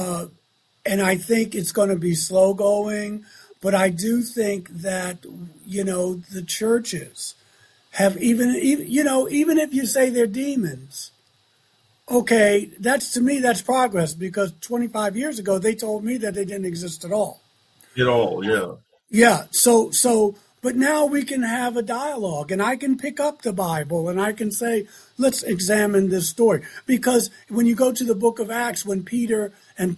I think it's going to be slow going, but I do think that, the churches have even if you say they're demons, okay, to me, that's progress, because 25 years ago, they told me that they didn't exist at all. At all, yeah. Yeah, so, but now we can have a dialogue, and I can pick up the Bible, and I can say, let's examine this story. Because when you go to the book of Acts, when Peter and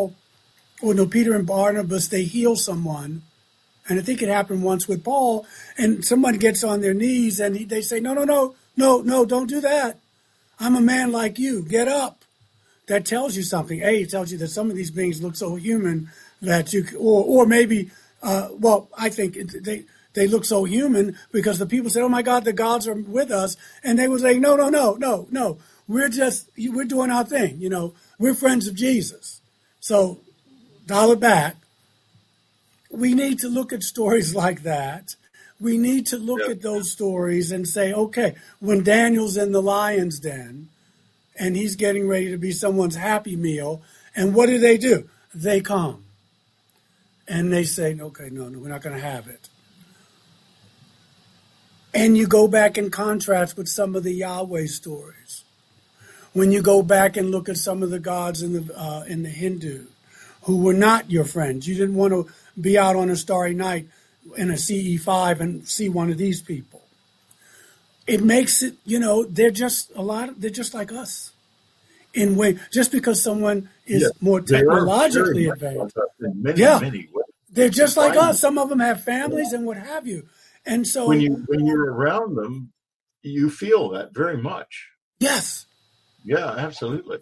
Barnabas, they heal someone, and I think it happened once with Paul, and someone gets on their knees, and they say, no, don't do that. I'm a man like you. Get up. That tells you something. It tells you that some of these beings look so human that or maybe, I think they look so human because the people said, oh my God, the gods are with us. And they would say, no. We're doing our thing. We're friends of Jesus. So dial it back. We need to look at stories like that. We need to look at those stories and say, okay, when Daniel's in the lion's den and he's getting ready to be someone's happy meal, and what do? They come. And they say, okay, no, we're not going to have it. And you go back and contrast with some of the Yahweh stories. When you go back and look at some of the gods in the Hindu who were not your friends, you didn't want to be out on a starry night in a CE5 and see one of these people. It makes it, they're just like us in way, just because someone is more technologically advanced. Many ways. They're just like us. Some of them have families and what have you. And so when you're around them, you feel that very much. Yes. Yeah, absolutely.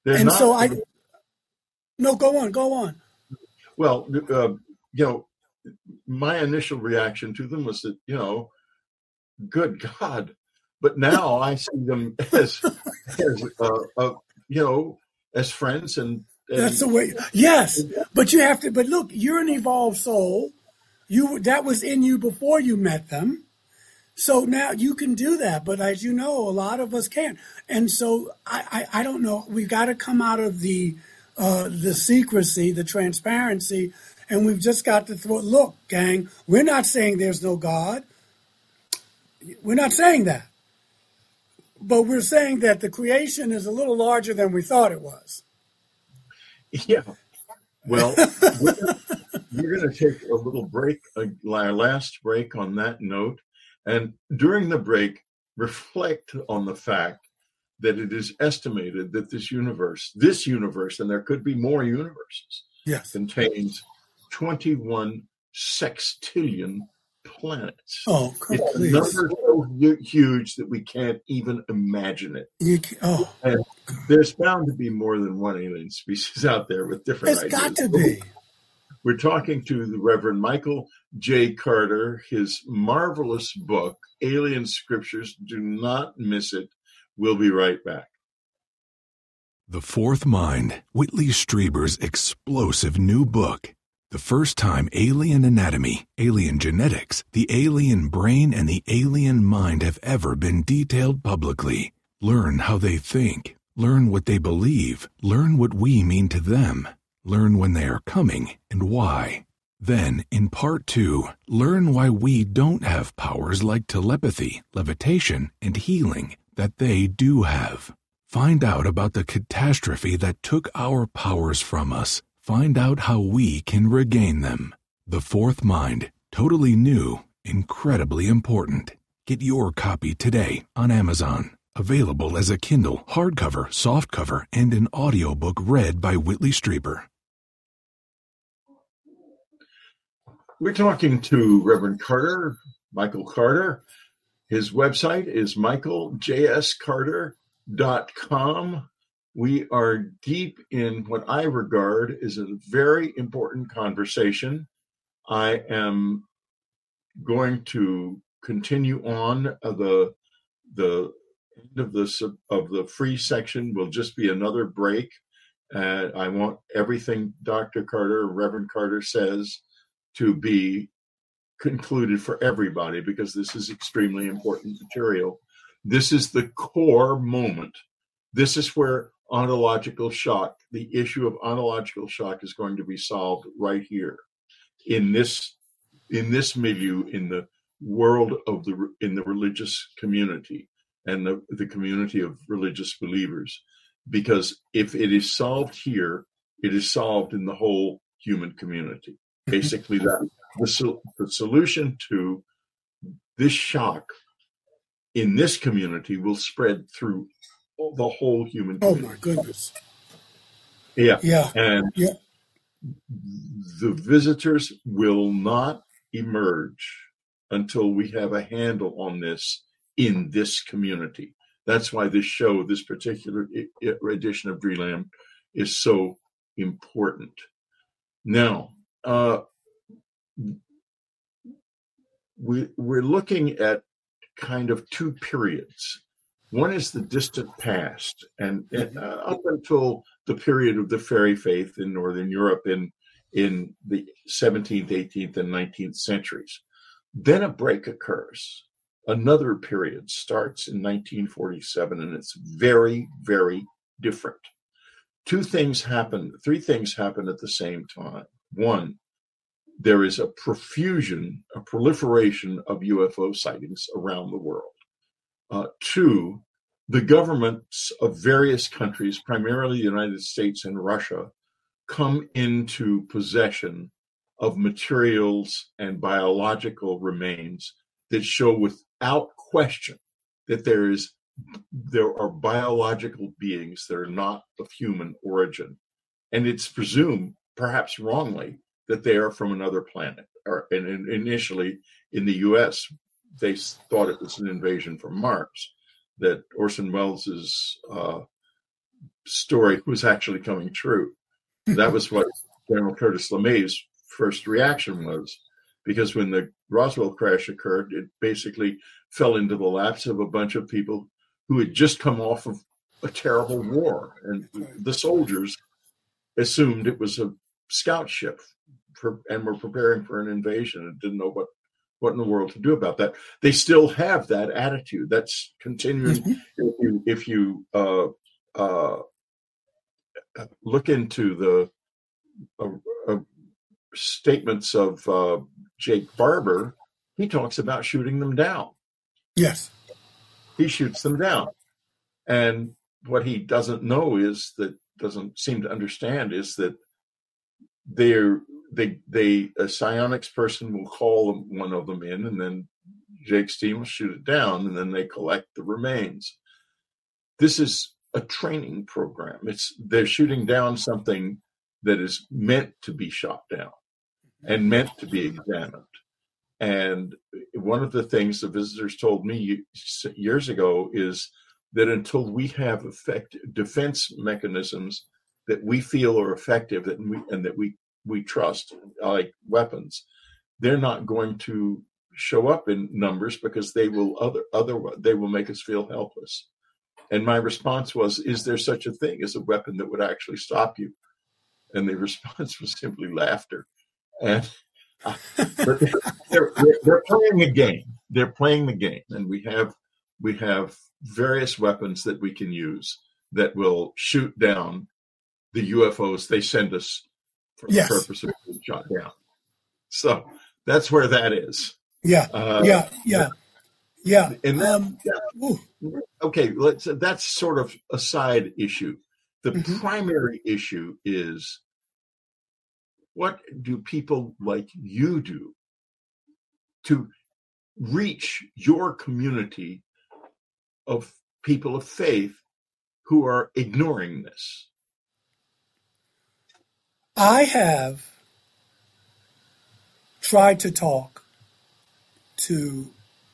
No, go on. Well, my initial reaction to them was that, good God. But now I see them as as friends and that's the way. Yes, but you have to. But look, you're an evolved soul. That was in you before you met them. So now you can do that. But as you know, a lot of us can't. And so I don't know. We've got to come out of the secrecy, the transparency, and we've just got to look, gang. We're not saying there's no God. We're not saying that. But we're saying that the creation is a little larger than we thought it was. Yeah. Well, we're going to take a little break, our last break on that note. And during the break, reflect on the fact that it is estimated that this universe, and there could be more universes, yes, contains 21 sextillion planets. Oh, it's a number so huge that we can't even imagine it. And there's bound to be more than one alien species out there with different ideas. It's got to be. We're talking to the Reverend Michael J. Carter, his marvelous book, Alien Scriptures. Do not miss it. We'll be right back. The Fourth Mind, Whitley Strieber's explosive new book. The first time alien anatomy, alien genetics, the alien brain, and the alien mind have ever been detailed publicly. Learn how they think. Learn what they believe. Learn what we mean to them. Learn when they are coming and why. Then, in Part 2, learn why we don't have powers like telepathy, levitation, and healing that they do have. Find out about the catastrophe that took our powers from us. Find out how we can regain them. The Fourth Mind, totally new, incredibly important. Get your copy today on Amazon. Available as a Kindle, hardcover, softcover, and an audiobook read by Whitley Strieber. We're talking to Reverend Carter, Michael Carter. His website is michaeljscarter.com. We are deep in what I regard is a very important conversation. I am going to continue on. The end of the free section will just be another break. I want everything Dr. Carter, Reverend Carter says to be concluded for everybody, because this is extremely important material. This is the core moment. This is where ontological shock, the issue of ontological shock, is going to be solved right here in this milieu, in the world of in the religious community and the community of religious believers. Because if it is solved here, it is solved in the whole human community. Basically, that the solution to this shock in this community will spread through the whole human community. Oh my goodness. Yeah. And the visitors will not emerge until we have a handle on this in this community. That's why this show, this particular edition of Dreamland, is so important. Now, we're looking at kind of two periods. One is the distant past, and up until the period of the fairy faith in Northern Europe in the 17th, 18th, and 19th centuries. Then a break occurs. Another period starts in 1947, and it's very, very different. Three things happen at the same time. One, there is a proliferation of UFO sightings around the world. Two, the governments of various countries, primarily the United States and Russia, come into possession of materials and biological remains that show without question that there are biological beings that are not of human origin. And it's presumed, perhaps wrongly, that they are from another planet. And initially in the US, they thought it was an invasion from Mars, that Orson Welles' story was actually coming true. That was what General Curtis LeMay's first reaction was, because when the Roswell crash occurred, it basically fell into the laps of a bunch of people who had just come off of a terrible war. And the soldiers assumed it was a scout ship and were preparing for an invasion and didn't know what in the world to do about that. They still have that attitude. That's continuing. If you look into the statements of Jake Barber, he talks about shooting them down. Yes. He shoots them down. And what he doesn't know is that, doesn't seem to understand, is that a psionics person will call one of them in, and then Jake's team will shoot it down, and then they collect the remains. This is a training program. They're shooting down something that is meant to be shot down and meant to be examined. And one of the things the visitors told me years ago is that until we have effective defense mechanisms that we feel are effective and that we trust, like weapons, they're not going to show up in numbers because they will they will make us feel helpless. And my response was, is there such a thing as a weapon that would actually stop you? And the response was simply laughter. And but they're playing a game. They're playing the game, and we have various weapons that we can use that will shoot down the UFOs they send us for the purpose of being shot down. So that's where that is. Yeah. And okay, that's sort of a side issue. The primary issue is, what do people like you do to reach your community of people of faith who are ignoring this? I have tried to talk to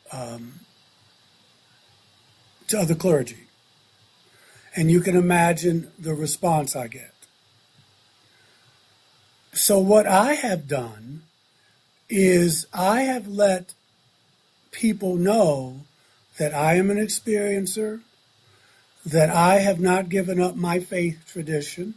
other clergy, and you can imagine the response I get. So what I have done is I have let people know that I am an experiencer, that I have not given up my faith tradition.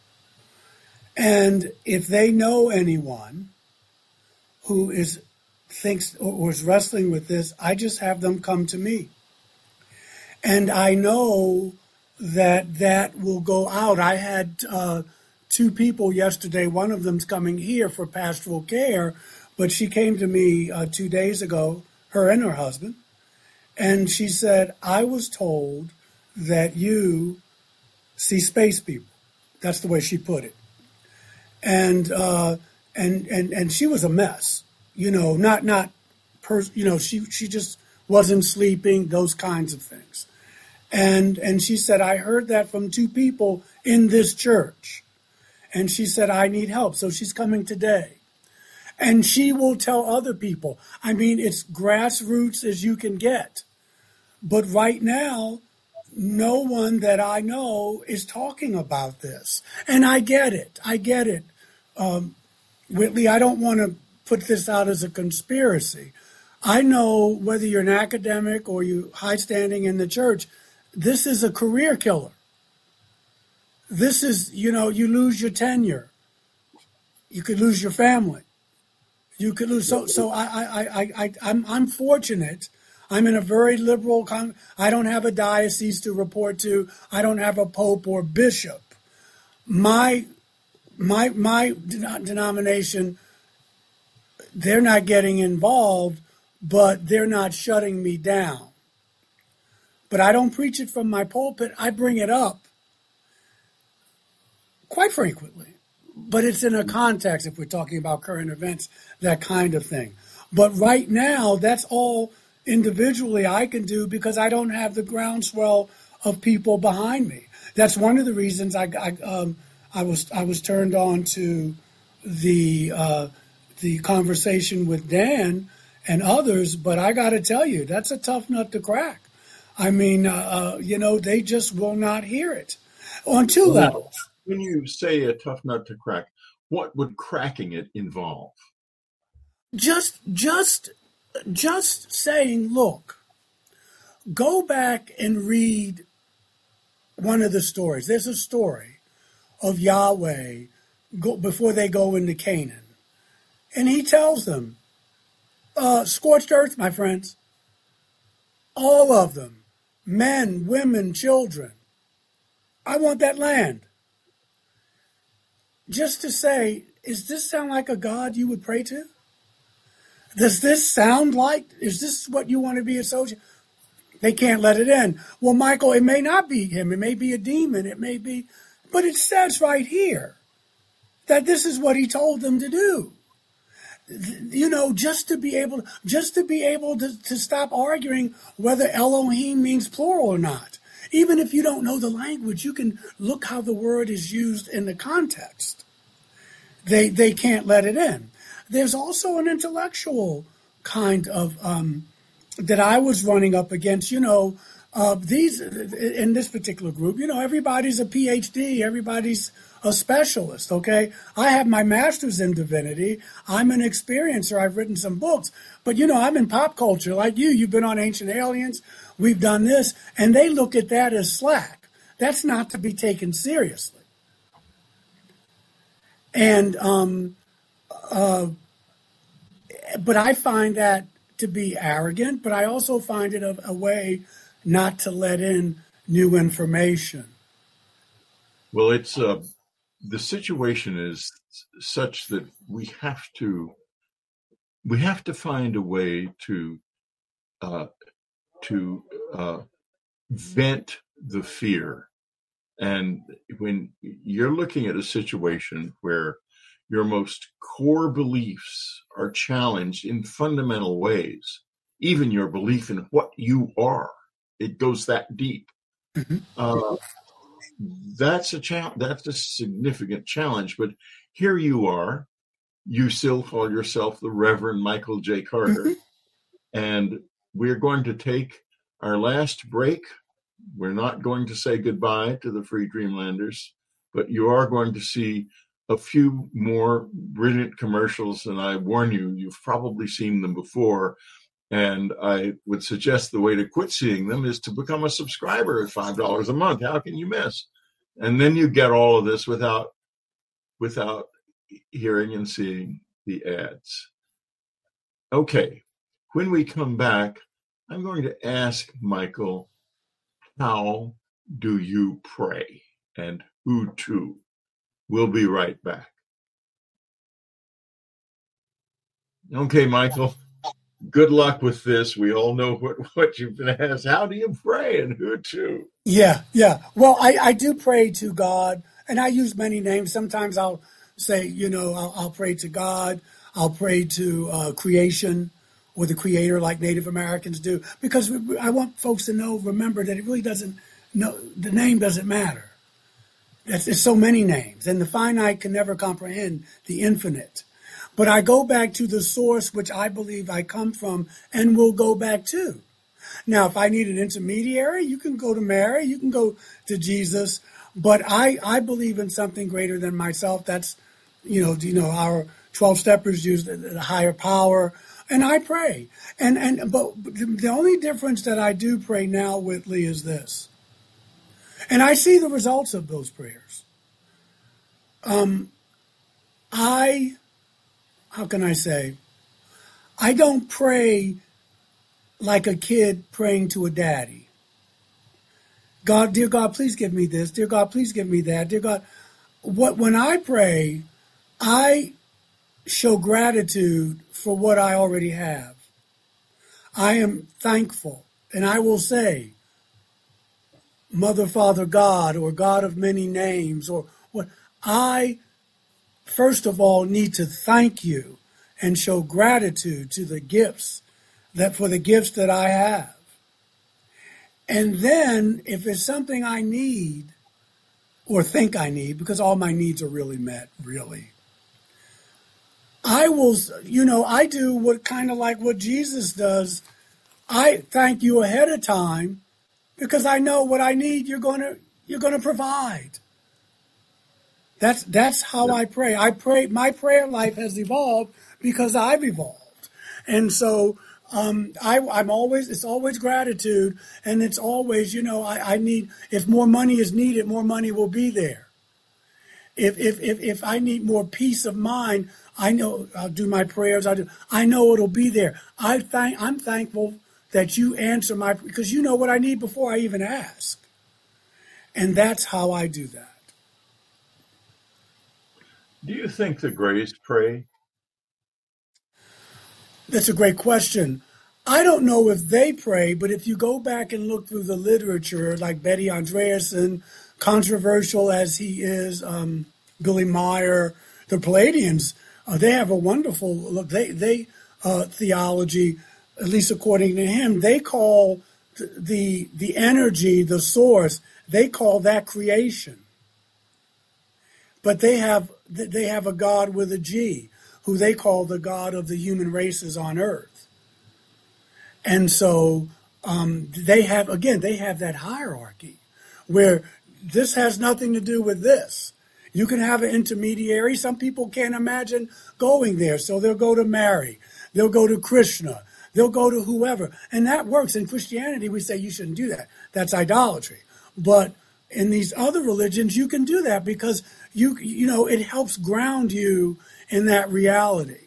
And if they know anyone who thinks or is wrestling with this, I just have them come to me. And I know that will go out. I had 2 people yesterday. One of them's coming here for pastoral care, but she came to me 2 days ago, her and her husband, and she said, I was told that you see space people. That's the way she put it. And she was a mess, she just wasn't sleeping, those kinds of things. And she said, I heard that from 2 people in this church. And she said, I need help. So she's coming today. And she will tell other people. I mean, it's grassroots as you can get. But right now, no one that I know is talking about this. And I get it. Whitley, I don't want to put this out as a conspiracy. I know whether you're an academic or you high standing in the church, this is a career killer. This is, you lose your tenure. You could lose your family. You could lose. So I'm fortunate. I'm in a very liberal. I don't have a diocese to report to. I don't have a pope or bishop. My denomination, they're not getting involved, but they're not shutting me down. But I don't preach it from my pulpit. I bring it up quite frequently. But it's in a context, if we're talking about current events, that kind of thing. But right now, that's all individually I can do because I don't have the groundswell of people behind me. That's one of the reasons I was turned on to the conversation with Dan and others. But I got to tell you, that's a tough nut to crack. I mean, they just will not hear it on 2 levels. When you say a tough nut to crack, what would cracking it involve? just saying, look, go back and read one of the stories. There's a story of Yahweh before they go into Canaan. And he tells them, scorched earth, my friends, all of them, men, women, children. I want that land. Just to say, does this sound like a God you would pray to? Does this sound like, is this what you want to be associated? They can't let it in. Well, Michael, it may not be him. It may be a demon. It may be, but it says right here that this is what he told them to do. You know, just to be able to stop arguing whether Elohim means plural or not. Even if you don't know the language, you can look how the word is used in the context. They can't let it in. There's also an intellectual kind of that I was running up against. You know, these in this particular group. You know, everybody's a PhD. Everybody's a specialist. Okay, I have my master's in divinity. I'm an experiencer. I've written some books, but you know, I'm in pop culture like you. You've been on Ancient Aliens. We've done this, and they look at that as slack. That's not to be taken seriously. And but I find that to be arrogant, but I also find it a way not to let in new information. Well, it's the situation is such that we have to find a way to vent the fear. And when you're looking at a situation where your most core beliefs are challenged in fundamental ways, even your belief in what you are, it goes that deep. Mm-hmm. That's a significant challenge. But here you are, you still call yourself the Reverend Michael J. Carter, mm-hmm. and we're going to take our last break. We're not going to say goodbye to the Free Dreamlanders, but you are going to see a few more brilliant commercials, and I warn you, you've probably seen them before, and I would suggest the way to quit seeing them is to become a subscriber at $5 a month. How can you miss? And then you get all of this without hearing and seeing the ads. Okay, when we come back, I'm going to ask Michael, how do you pray and who to? We'll be right back. Okay, Michael, good luck with this. We all know what you've been asked. How do you pray and who to? Yeah. Well, I do pray to God, and I use many names. Sometimes I'll say, you know, I'll pray to God. I'll pray to creation or the Creator like Native Americans do, because I want folks to remember that it really doesn't, the name doesn't matter. There's so many names, and the finite can never comprehend the infinite. But I go back to the source which I believe I come from and will go back to. Now, if I need an intermediary, you can go to Mary, you can go to Jesus, but I believe in something greater than myself. That's, our 12 steppers use the higher power, and I pray. But the only difference that I do pray now, Whitley, is this. And I see the results of those prayers. How can I say? I don't pray like a kid praying to a daddy. God, dear God, please give me this. Dear God, please give me that. Dear God, when I pray, I show gratitude for what I already have. I am thankful, and I will say, Mother, Father, God, or God of many names, or what I, first of all, need to thank you and show gratitude to the gifts for the gifts that I have. And then if it's something I need or think I need, because all my needs are really met, really, I will, I do what Jesus does. I thank you ahead of time, because I know what I need, you're going to provide. That's how I pray. My prayer life has evolved because I've evolved. And so it's always gratitude, and it's always, I need, if more money is needed, more money will be there. If I need more peace of mind, I know I'll do my prayers. I know it'll be there. I'm thankful that you answer because you know what I need before I even ask. And that's how I do that. Do you think the Greys pray? That's a great question. I don't know if they pray, but if you go back and look through the literature, like Betty Andreasson, controversial as he is, Billy Meyer, the Palladians, they have a wonderful look. They theology, at least according to him, they call the energy, the source, they call that creation. But they have a God with a G, who they call the God of the human races on earth. And so they have that hierarchy where this has nothing to do with this. You can have an intermediary. Some people can't imagine going there, so they'll go to Mary. They'll go to Krishna. They'll go to whoever. And that works. In Christianity, we say you shouldn't do that. That's idolatry. But in these other religions, you can do that because it helps ground you in that reality.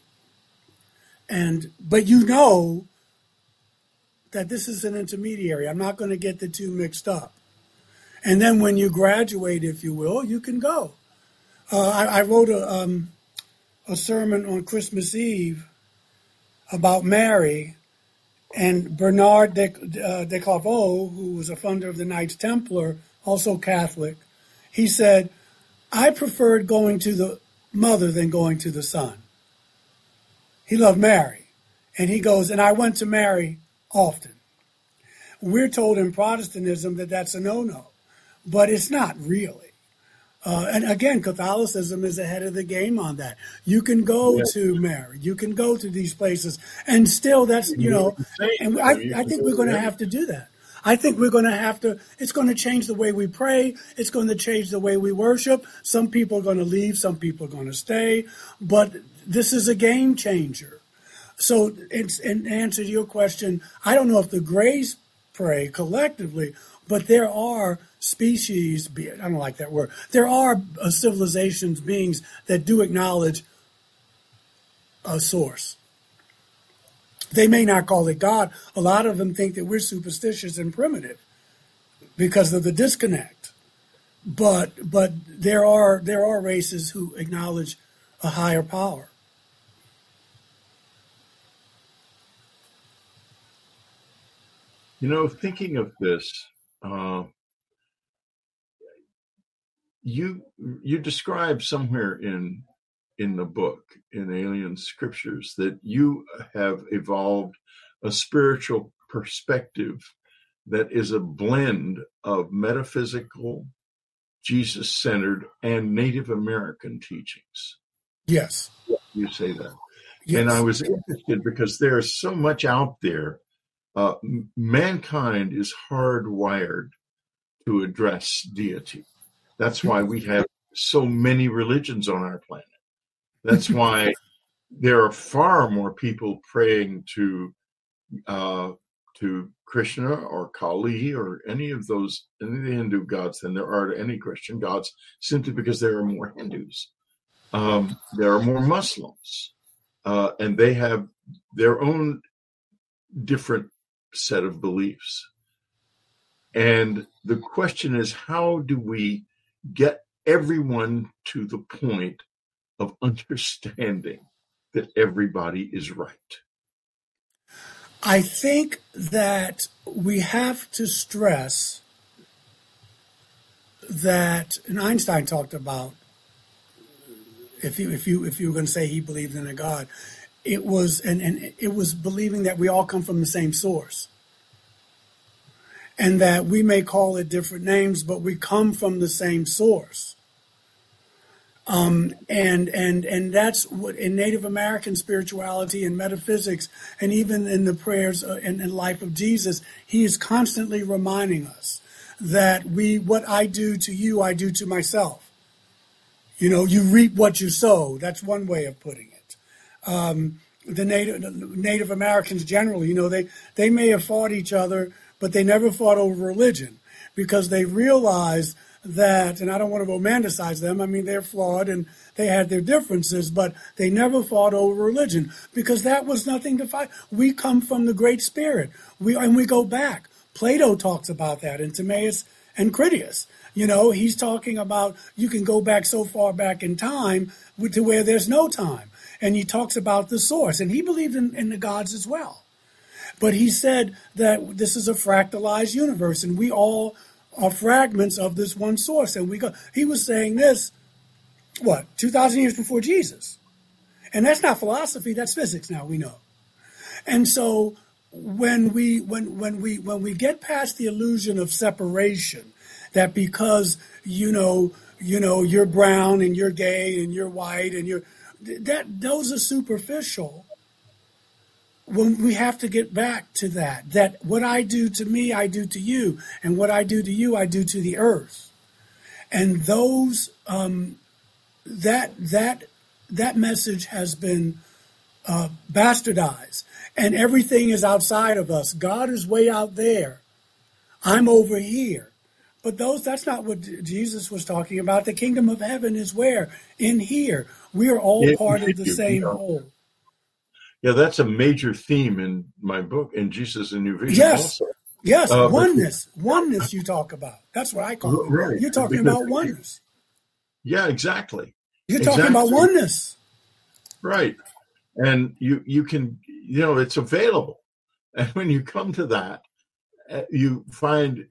But you know that this is an intermediary. I'm not going to get the two mixed up. And then when you graduate, if you will, you can go. I wrote a sermon on Christmas Eve about Mary, and Bernard de Clairvaux, who was a founder of the Knights Templar, also Catholic, he said, I preferred going to the mother than going to the son. He loved Mary. And he goes, and I went to Mary often. We're told in Protestantism that that's a no-no, but it's not really. And again, Catholicism is ahead of the game on that. You can go to Mary, you can go to these places, and still that's, and I think we're going to have to do that. I think we're going to have to, it's going to change the way we pray. It's going to change the way we worship. Some people are going to leave, some people are going to stay, but this is a game changer. So it's in answer to your question, I don't know if the Greys pray collectively, but there are species, I don't like that word, there are civilizations, beings that do acknowledge a source. They may not call it God. A lot of them think that we're superstitious and primitive because of the disconnect. But there are races who acknowledge a higher power. Thinking of this, you describe somewhere in the book, in Alien Scriptures, that you have evolved a spiritual perspective that is a blend of metaphysical, Jesus-centered, and Native American teachings. Yes. You say that. Yes. And I was interested because there's so much out there. Mankind is hardwired to address deity. That's why we have so many religions on our planet. That's why there are far more people praying to Krishna or Kali or any of the Hindu gods than there are to any Christian gods, simply because there are more Hindus. There are more Muslims, and they have their own different set of beliefs. And the question is, how do we get everyone to the point of understanding that everybody is right? I think that we have to stress that, and Einstein talked about, if you were going to say he believed in a God, it was and it was believing that we all come from the same source, and that we may call it different names, but we come from the same source. And that's what in Native American spirituality and metaphysics, and even in the prayers and life of Jesus, he is constantly reminding us that what I do to you, I do to myself. You reap what you sow. That's one way of putting it. the Native Americans generally. They may have fought each other, but they never fought over religion because they realized that, and I don't want to romanticize them. I mean, they're flawed and they had their differences, but they never fought over religion because that was nothing to fight. We come from the Great Spirit. We go back. Plato talks about that in Timaeus and Critias. He's talking about you can go back so far back in time to where there's no time. And he talks about the source. And he believed in the gods as well. But he said that this is a fractalized universe, and we all are fragments of this one source. And he was saying this, 2,000 years before Jesus. And that's not philosophy, that's physics now, we know. And so when we get past the illusion of separation, that because you're brown and you're gay and you're white and those are superficial. When we have to get back to that what I do to me, I do to you, and what I do to you, I do to the earth. And those that message has been bastardized, and everything is outside of us. God is way out there. I'm over here. But that's not what Jesus was talking about. The kingdom of heaven is where? In here. We are all part of the same whole. Yeah, that's a major theme in my book, in Jesus and New Vision. Yes, also. Yes, oneness you talk about. That's what I call it. Right. You're talking about oneness. Yeah, exactly. You're talking about oneness. Right. And you can, it's available. And when you come to that, you find,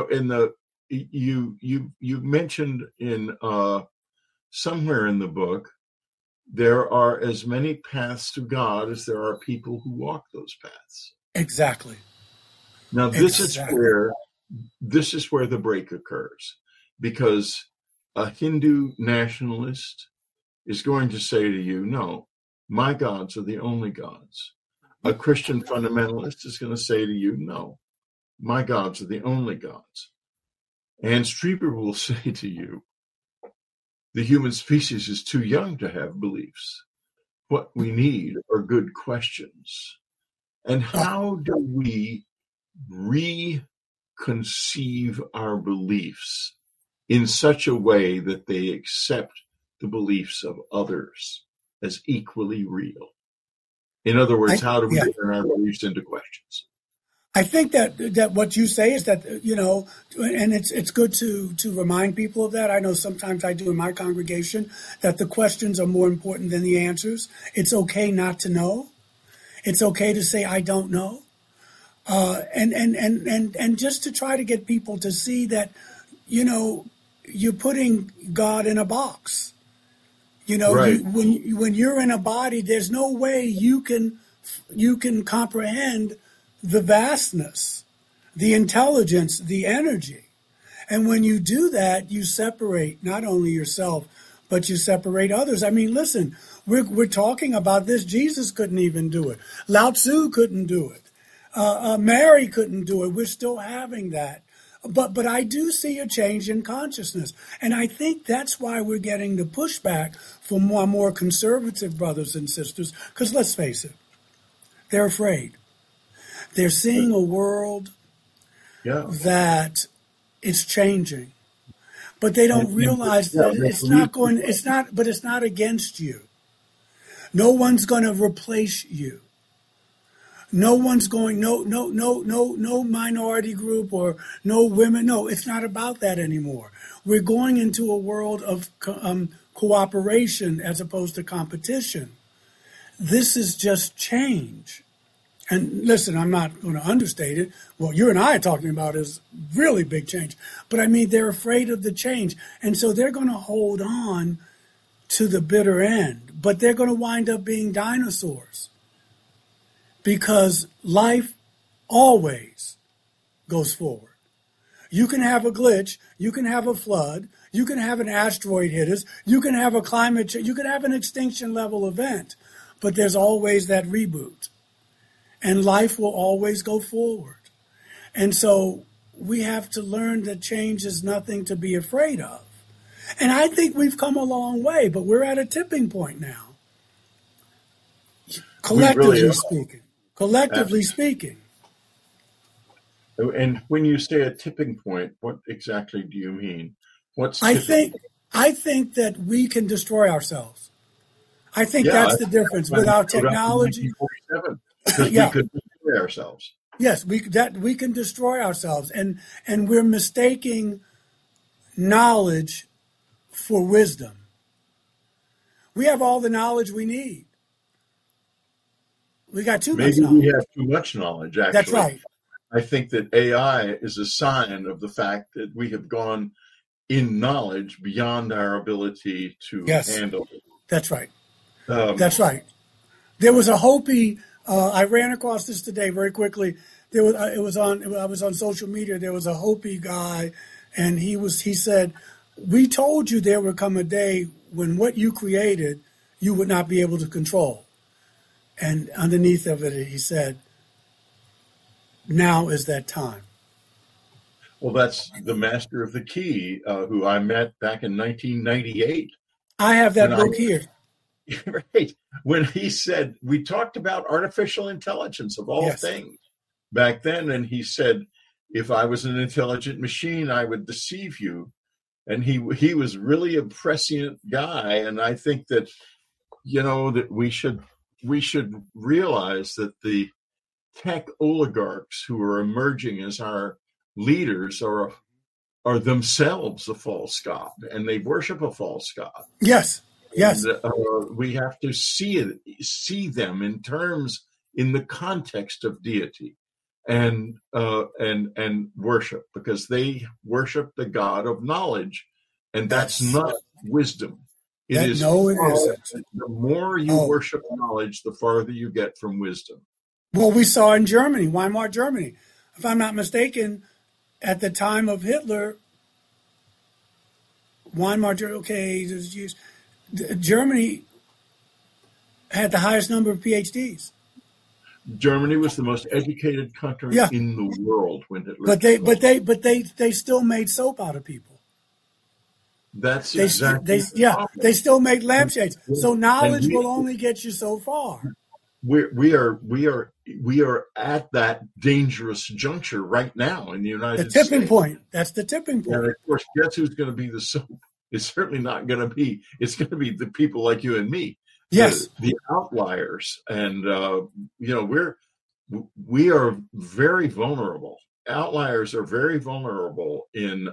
you mentioned in somewhere in the book, there are as many paths to God as there are people who walk those paths. Exactly. Now this is where the break occurs, because a Hindu nationalist is going to say to you, no, my gods are the only gods. A Christian fundamentalist is going to say to you, no, my gods are the only gods. And Strieber will say to you, the human species is too young to have beliefs. What we need are good questions. And how do we reconceive our beliefs in such a way that they accept the beliefs of others as equally real? In other words, how do we turn our beliefs into questions? I think that what you say is that, and it's good to remind people of that. I know sometimes I do in my congregation that the questions are more important than the answers. It's okay not to know. It's okay to say, I don't know. And just to try to get people to see that, you're putting God in a box. Right. When you're in a body, there's no way you can comprehend the vastness, the intelligence, the energy. And when you do that, you separate not only yourself, but you separate others. I mean, listen, we're talking about this. Jesus couldn't even do it. Lao Tzu couldn't do it. Mary couldn't do it. We're still having that. But I do see a change in consciousness. And I think that's why we're getting the pushback from more conservative brothers and sisters. Because let's face it, they're afraid. They're seeing a world that is changing, but they don't realize that it's not against you. No one's going to replace you. No one's going, no minority group or no women. No, it's not about that anymore. We're going into a world of cooperation as opposed to competition. This is just change. And listen, I'm not going to understate it. What you and I are talking about is really big change. But I mean, they're afraid of the change. And so they're going to hold on to the bitter end. But they're going to wind up being dinosaurs. Because life always goes forward. You can have a glitch. You can have a flood. You can have an asteroid hit us. You can have a climate change. You can have an extinction level event. But there's always that reboot. And life will always go forward. And so we have to learn that change is nothing to be afraid of. And I think we've come a long way, but we're at a tipping point now. Collectively speaking. Collectively speaking. And when you say a tipping point, what exactly do you mean? I think that we can destroy ourselves. I think that's the difference with our technology. Because we could destroy ourselves. Yes, we can destroy ourselves, and we're mistaking knowledge for wisdom. We have all the knowledge we need. We got too much knowledge. Maybe we have too much knowledge, actually. That's right. I think that AI is a sign of the fact that we have gone in knowledge beyond our ability to handle it. That's right. That's right. There was a Hopi. I ran across this today very quickly. I was on social media. There was a Hopi guy, and he said, "We told you there would come a day when what you created, you would not be able to control." And underneath of it, he said, "Now is that time." Well, that's the master of the key, who I met back in 1998. I have that book here. Right. When he said, we talked about artificial intelligence of all things back then. And he said, if I was an intelligent machine, I would deceive you. And he was really a prescient guy. And I think that, that we should realize that the tech oligarchs who are emerging as our leaders are themselves a false god, and they worship a false god. Yes. Yes. And, we have to see them in the context of deity and worship, because they worship the God of knowledge, and that's not wisdom. It isn't. The more you worship knowledge, the farther you get from wisdom. Well, we saw in Germany, Weimar Germany, if I'm not mistaken, at the time of Hitler, Germany had the highest number of PhDs. Germany was the most educated country in the world when Hitler. But they still made soap out of people. That's exactly. They still make lampshades. So knowledge will only get you so far. We are at that dangerous juncture right now in the United States. The tipping point. That's the tipping point. And of course, guess who's going to be the soap? It's certainly not going to be. It's going to be the people like you and me. Yes, the outliers, and we are very vulnerable. Outliers are very vulnerable in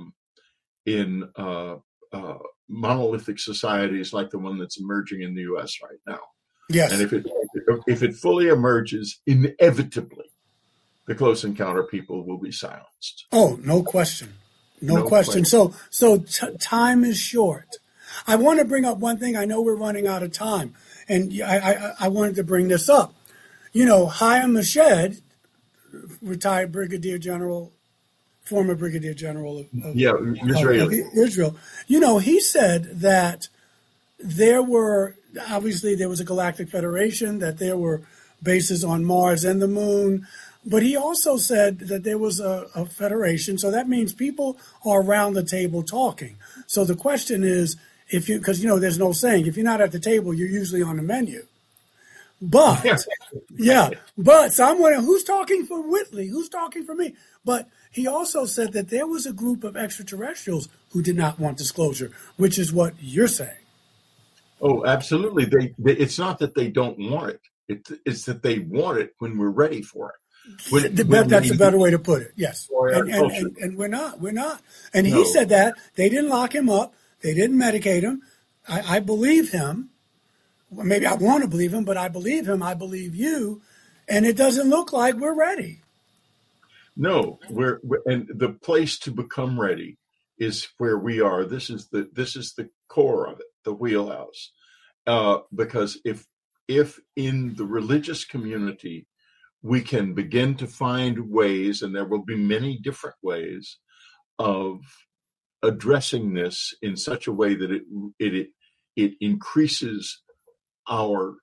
monolithic societies like the one that's emerging in the U.S. right now. Yes, and if it fully emerges, inevitably, the Close Encounter people will be silenced. Oh, no question. No question. So time is short. I want to bring up one thing. I know we're running out of time, and I wanted to bring this up. Hayam Meshed, retired brigadier general, former brigadier general of Israel. He said that there was a galactic federation, that there were bases on Mars and the moon. But he also said that there was a federation, so that means people are around the table talking. So the question is, because there's no saying, if you're not at the table, you're usually on the menu. But, so I'm wondering, who's talking for Whitley? Who's talking for me? But he also said that there was a group of extraterrestrials who did not want disclosure, which is what you're saying. Oh, absolutely. It's not that they don't want it. It's that they want it when we're ready for it. That's a better way to put it. Yes, and we're not. And he said that they didn't lock him up, they didn't medicate him. I believe him. Maybe I want to believe him, but I believe him. I believe you, and it doesn't look like we're ready. No, and the place to become ready is where we are. This is the core of it, the wheelhouse. Because if in the religious community we can begin to find ways, and there will be many different ways of addressing this in such a way that it increases our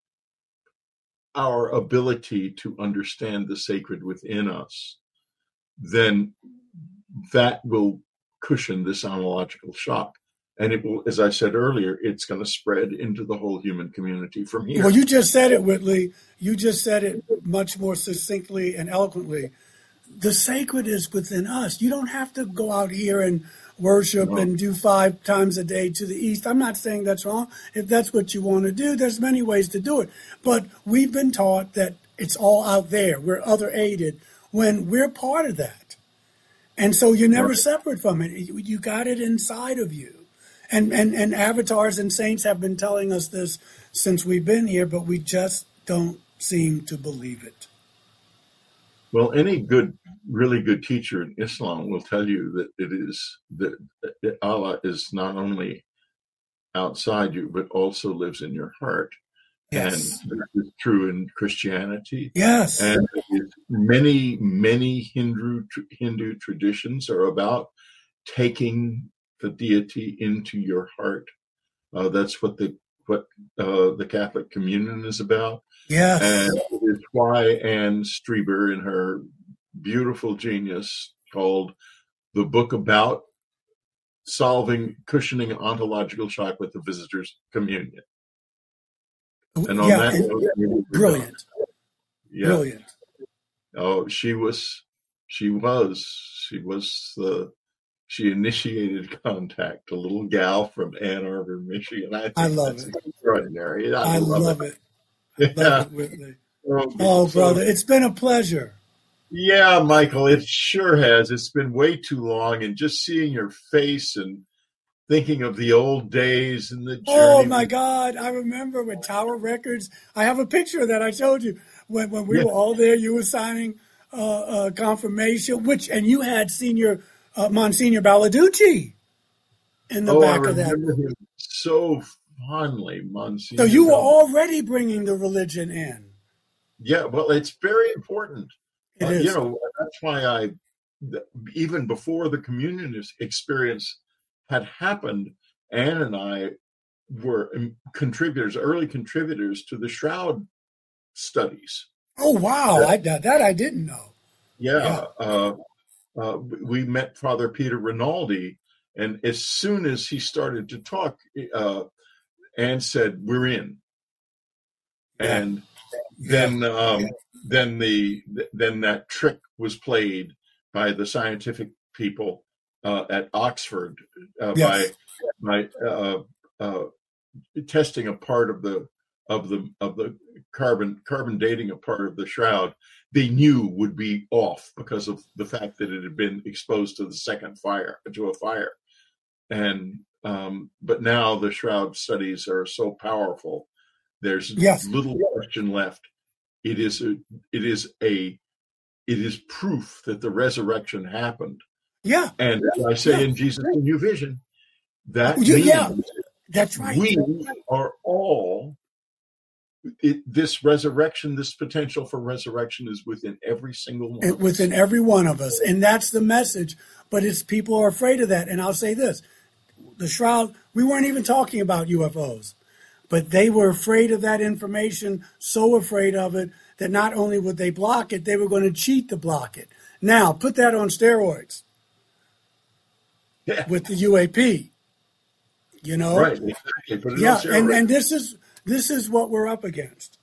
ability to understand the sacred within us, then that will cushion this ontological shock And it will, as I said earlier, it's going to spread into the whole human community from here. Well, you just said it, Whitley. You just said it much more succinctly and eloquently. The sacred is within us. You don't have to go out here and worship and do 5 times a day to the east. I'm not saying that's wrong. If that's what you want to do, there's many ways to do it. But we've been taught that it's all out there. We're other aided when we're part of that. And so you're never separate from it. You got it inside of you. And avatars and saints have been telling us this since we've been here, but we just don't seem to believe it. Well, any really good teacher in Islam will tell you that Allah is not only outside you, but also lives in your heart. Yes. And that is true in Christianity. Yes. And many, many Hindu traditions are about taking the deity into your heart. That's what the Catholic Communion is about. Yes. And it's why Anne Strieber, in her beautiful genius called The Book About Cushioning Ontological Shock with the Visitor's Communion. And on that note, brilliant. Yeah. Brilliant. Oh, she initiated contact, a little gal from Ann Arbor, Michigan. I love it. Extraordinary. I love it. Yeah. Love it, Whitley. Oh, brother, it's been a pleasure. Yeah, Michael, it sure has. It's been way too long, and just seeing your face and thinking of the old days and the journey. Oh, my God. I remember with Tower Records. I have a picture that I showed you when we were all there. You were signing confirmation, and you had Monsignor Baladucci in the back of that. Him so fondly, Monsignor. So you were already bringing the religion in. Yeah, well, it's very important. It is. That's why even before the communion experience had happened, Anne and I were early contributors to the Shroud studies. Oh, wow. That I didn't know. Yeah. We met Father Peter Rinaldi, and as soon as he started to talk, Anne said, "We're in." And then that trick was played by the scientific people at Oxford by testing a part of the carbon dating a part of the shroud they knew would be off because of the fact that it had been exposed to a fire. And but now the shroud studies are so powerful. There's little question left. It is proof that the resurrection happened. Yeah. And as I say in Jesus in New Vision, that means that's right. We are all this resurrection, this potential for resurrection is within every single one of us. Within every one of us. And that's the message. But people are afraid of that. And I'll say this. The shroud, we weren't even talking about UFOs. But they were afraid of that information, so afraid of it, that not only would they block it, they were going to cheat to block it. Now, put that on steroids with the UAP. Right, exactly. Put it on steroids. And this is what we're up against.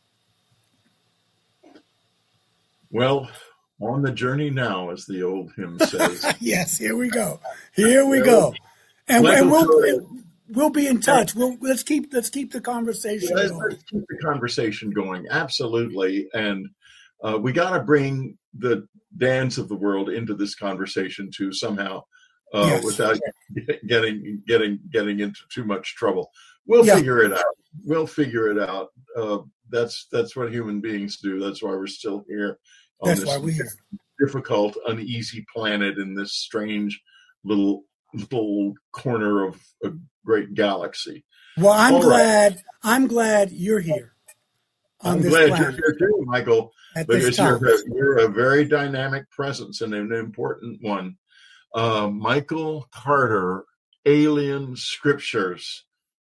Well, on the journey now, as the old hymn says. Yes, here we go. Here we go. And we'll be in touch. Let's keep the conversation going. Let's keep the conversation going. Absolutely. And we got to bring the Dans of the world into this conversation too somehow, without getting into too much trouble. We'll figure it out. We'll figure it out. That's what human beings do. That's why we're still here on this difficult, uneasy planet in this strange little corner of a great galaxy. Well, I'm glad you're here. I'm glad you're here too, Michael, because you're a very dynamic presence and an important one. Michael Carter, Alien Scriptures,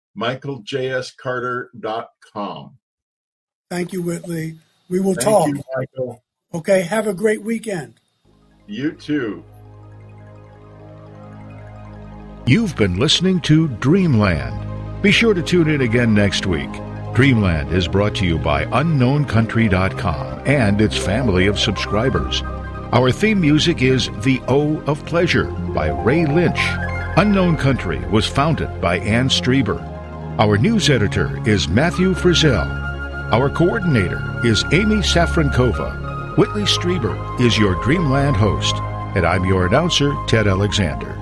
michaeljscarter.com. Thank you, Whitley. We will talk. Thank you, Michael. Okay, have a great weekend. You too. You've been listening to Dreamland. Be sure to tune in again next week. Dreamland is brought to you by UnknownCountry.com and its family of subscribers. Our theme music is The O of Pleasure by Ray Lynch. Unknown Country was founded by Ann Strieber. Our news editor is Matthew Frizzell. Our coordinator is Amy Safrankova. Whitley Strieber is your Dreamland host, and I'm your announcer, Ted Alexander.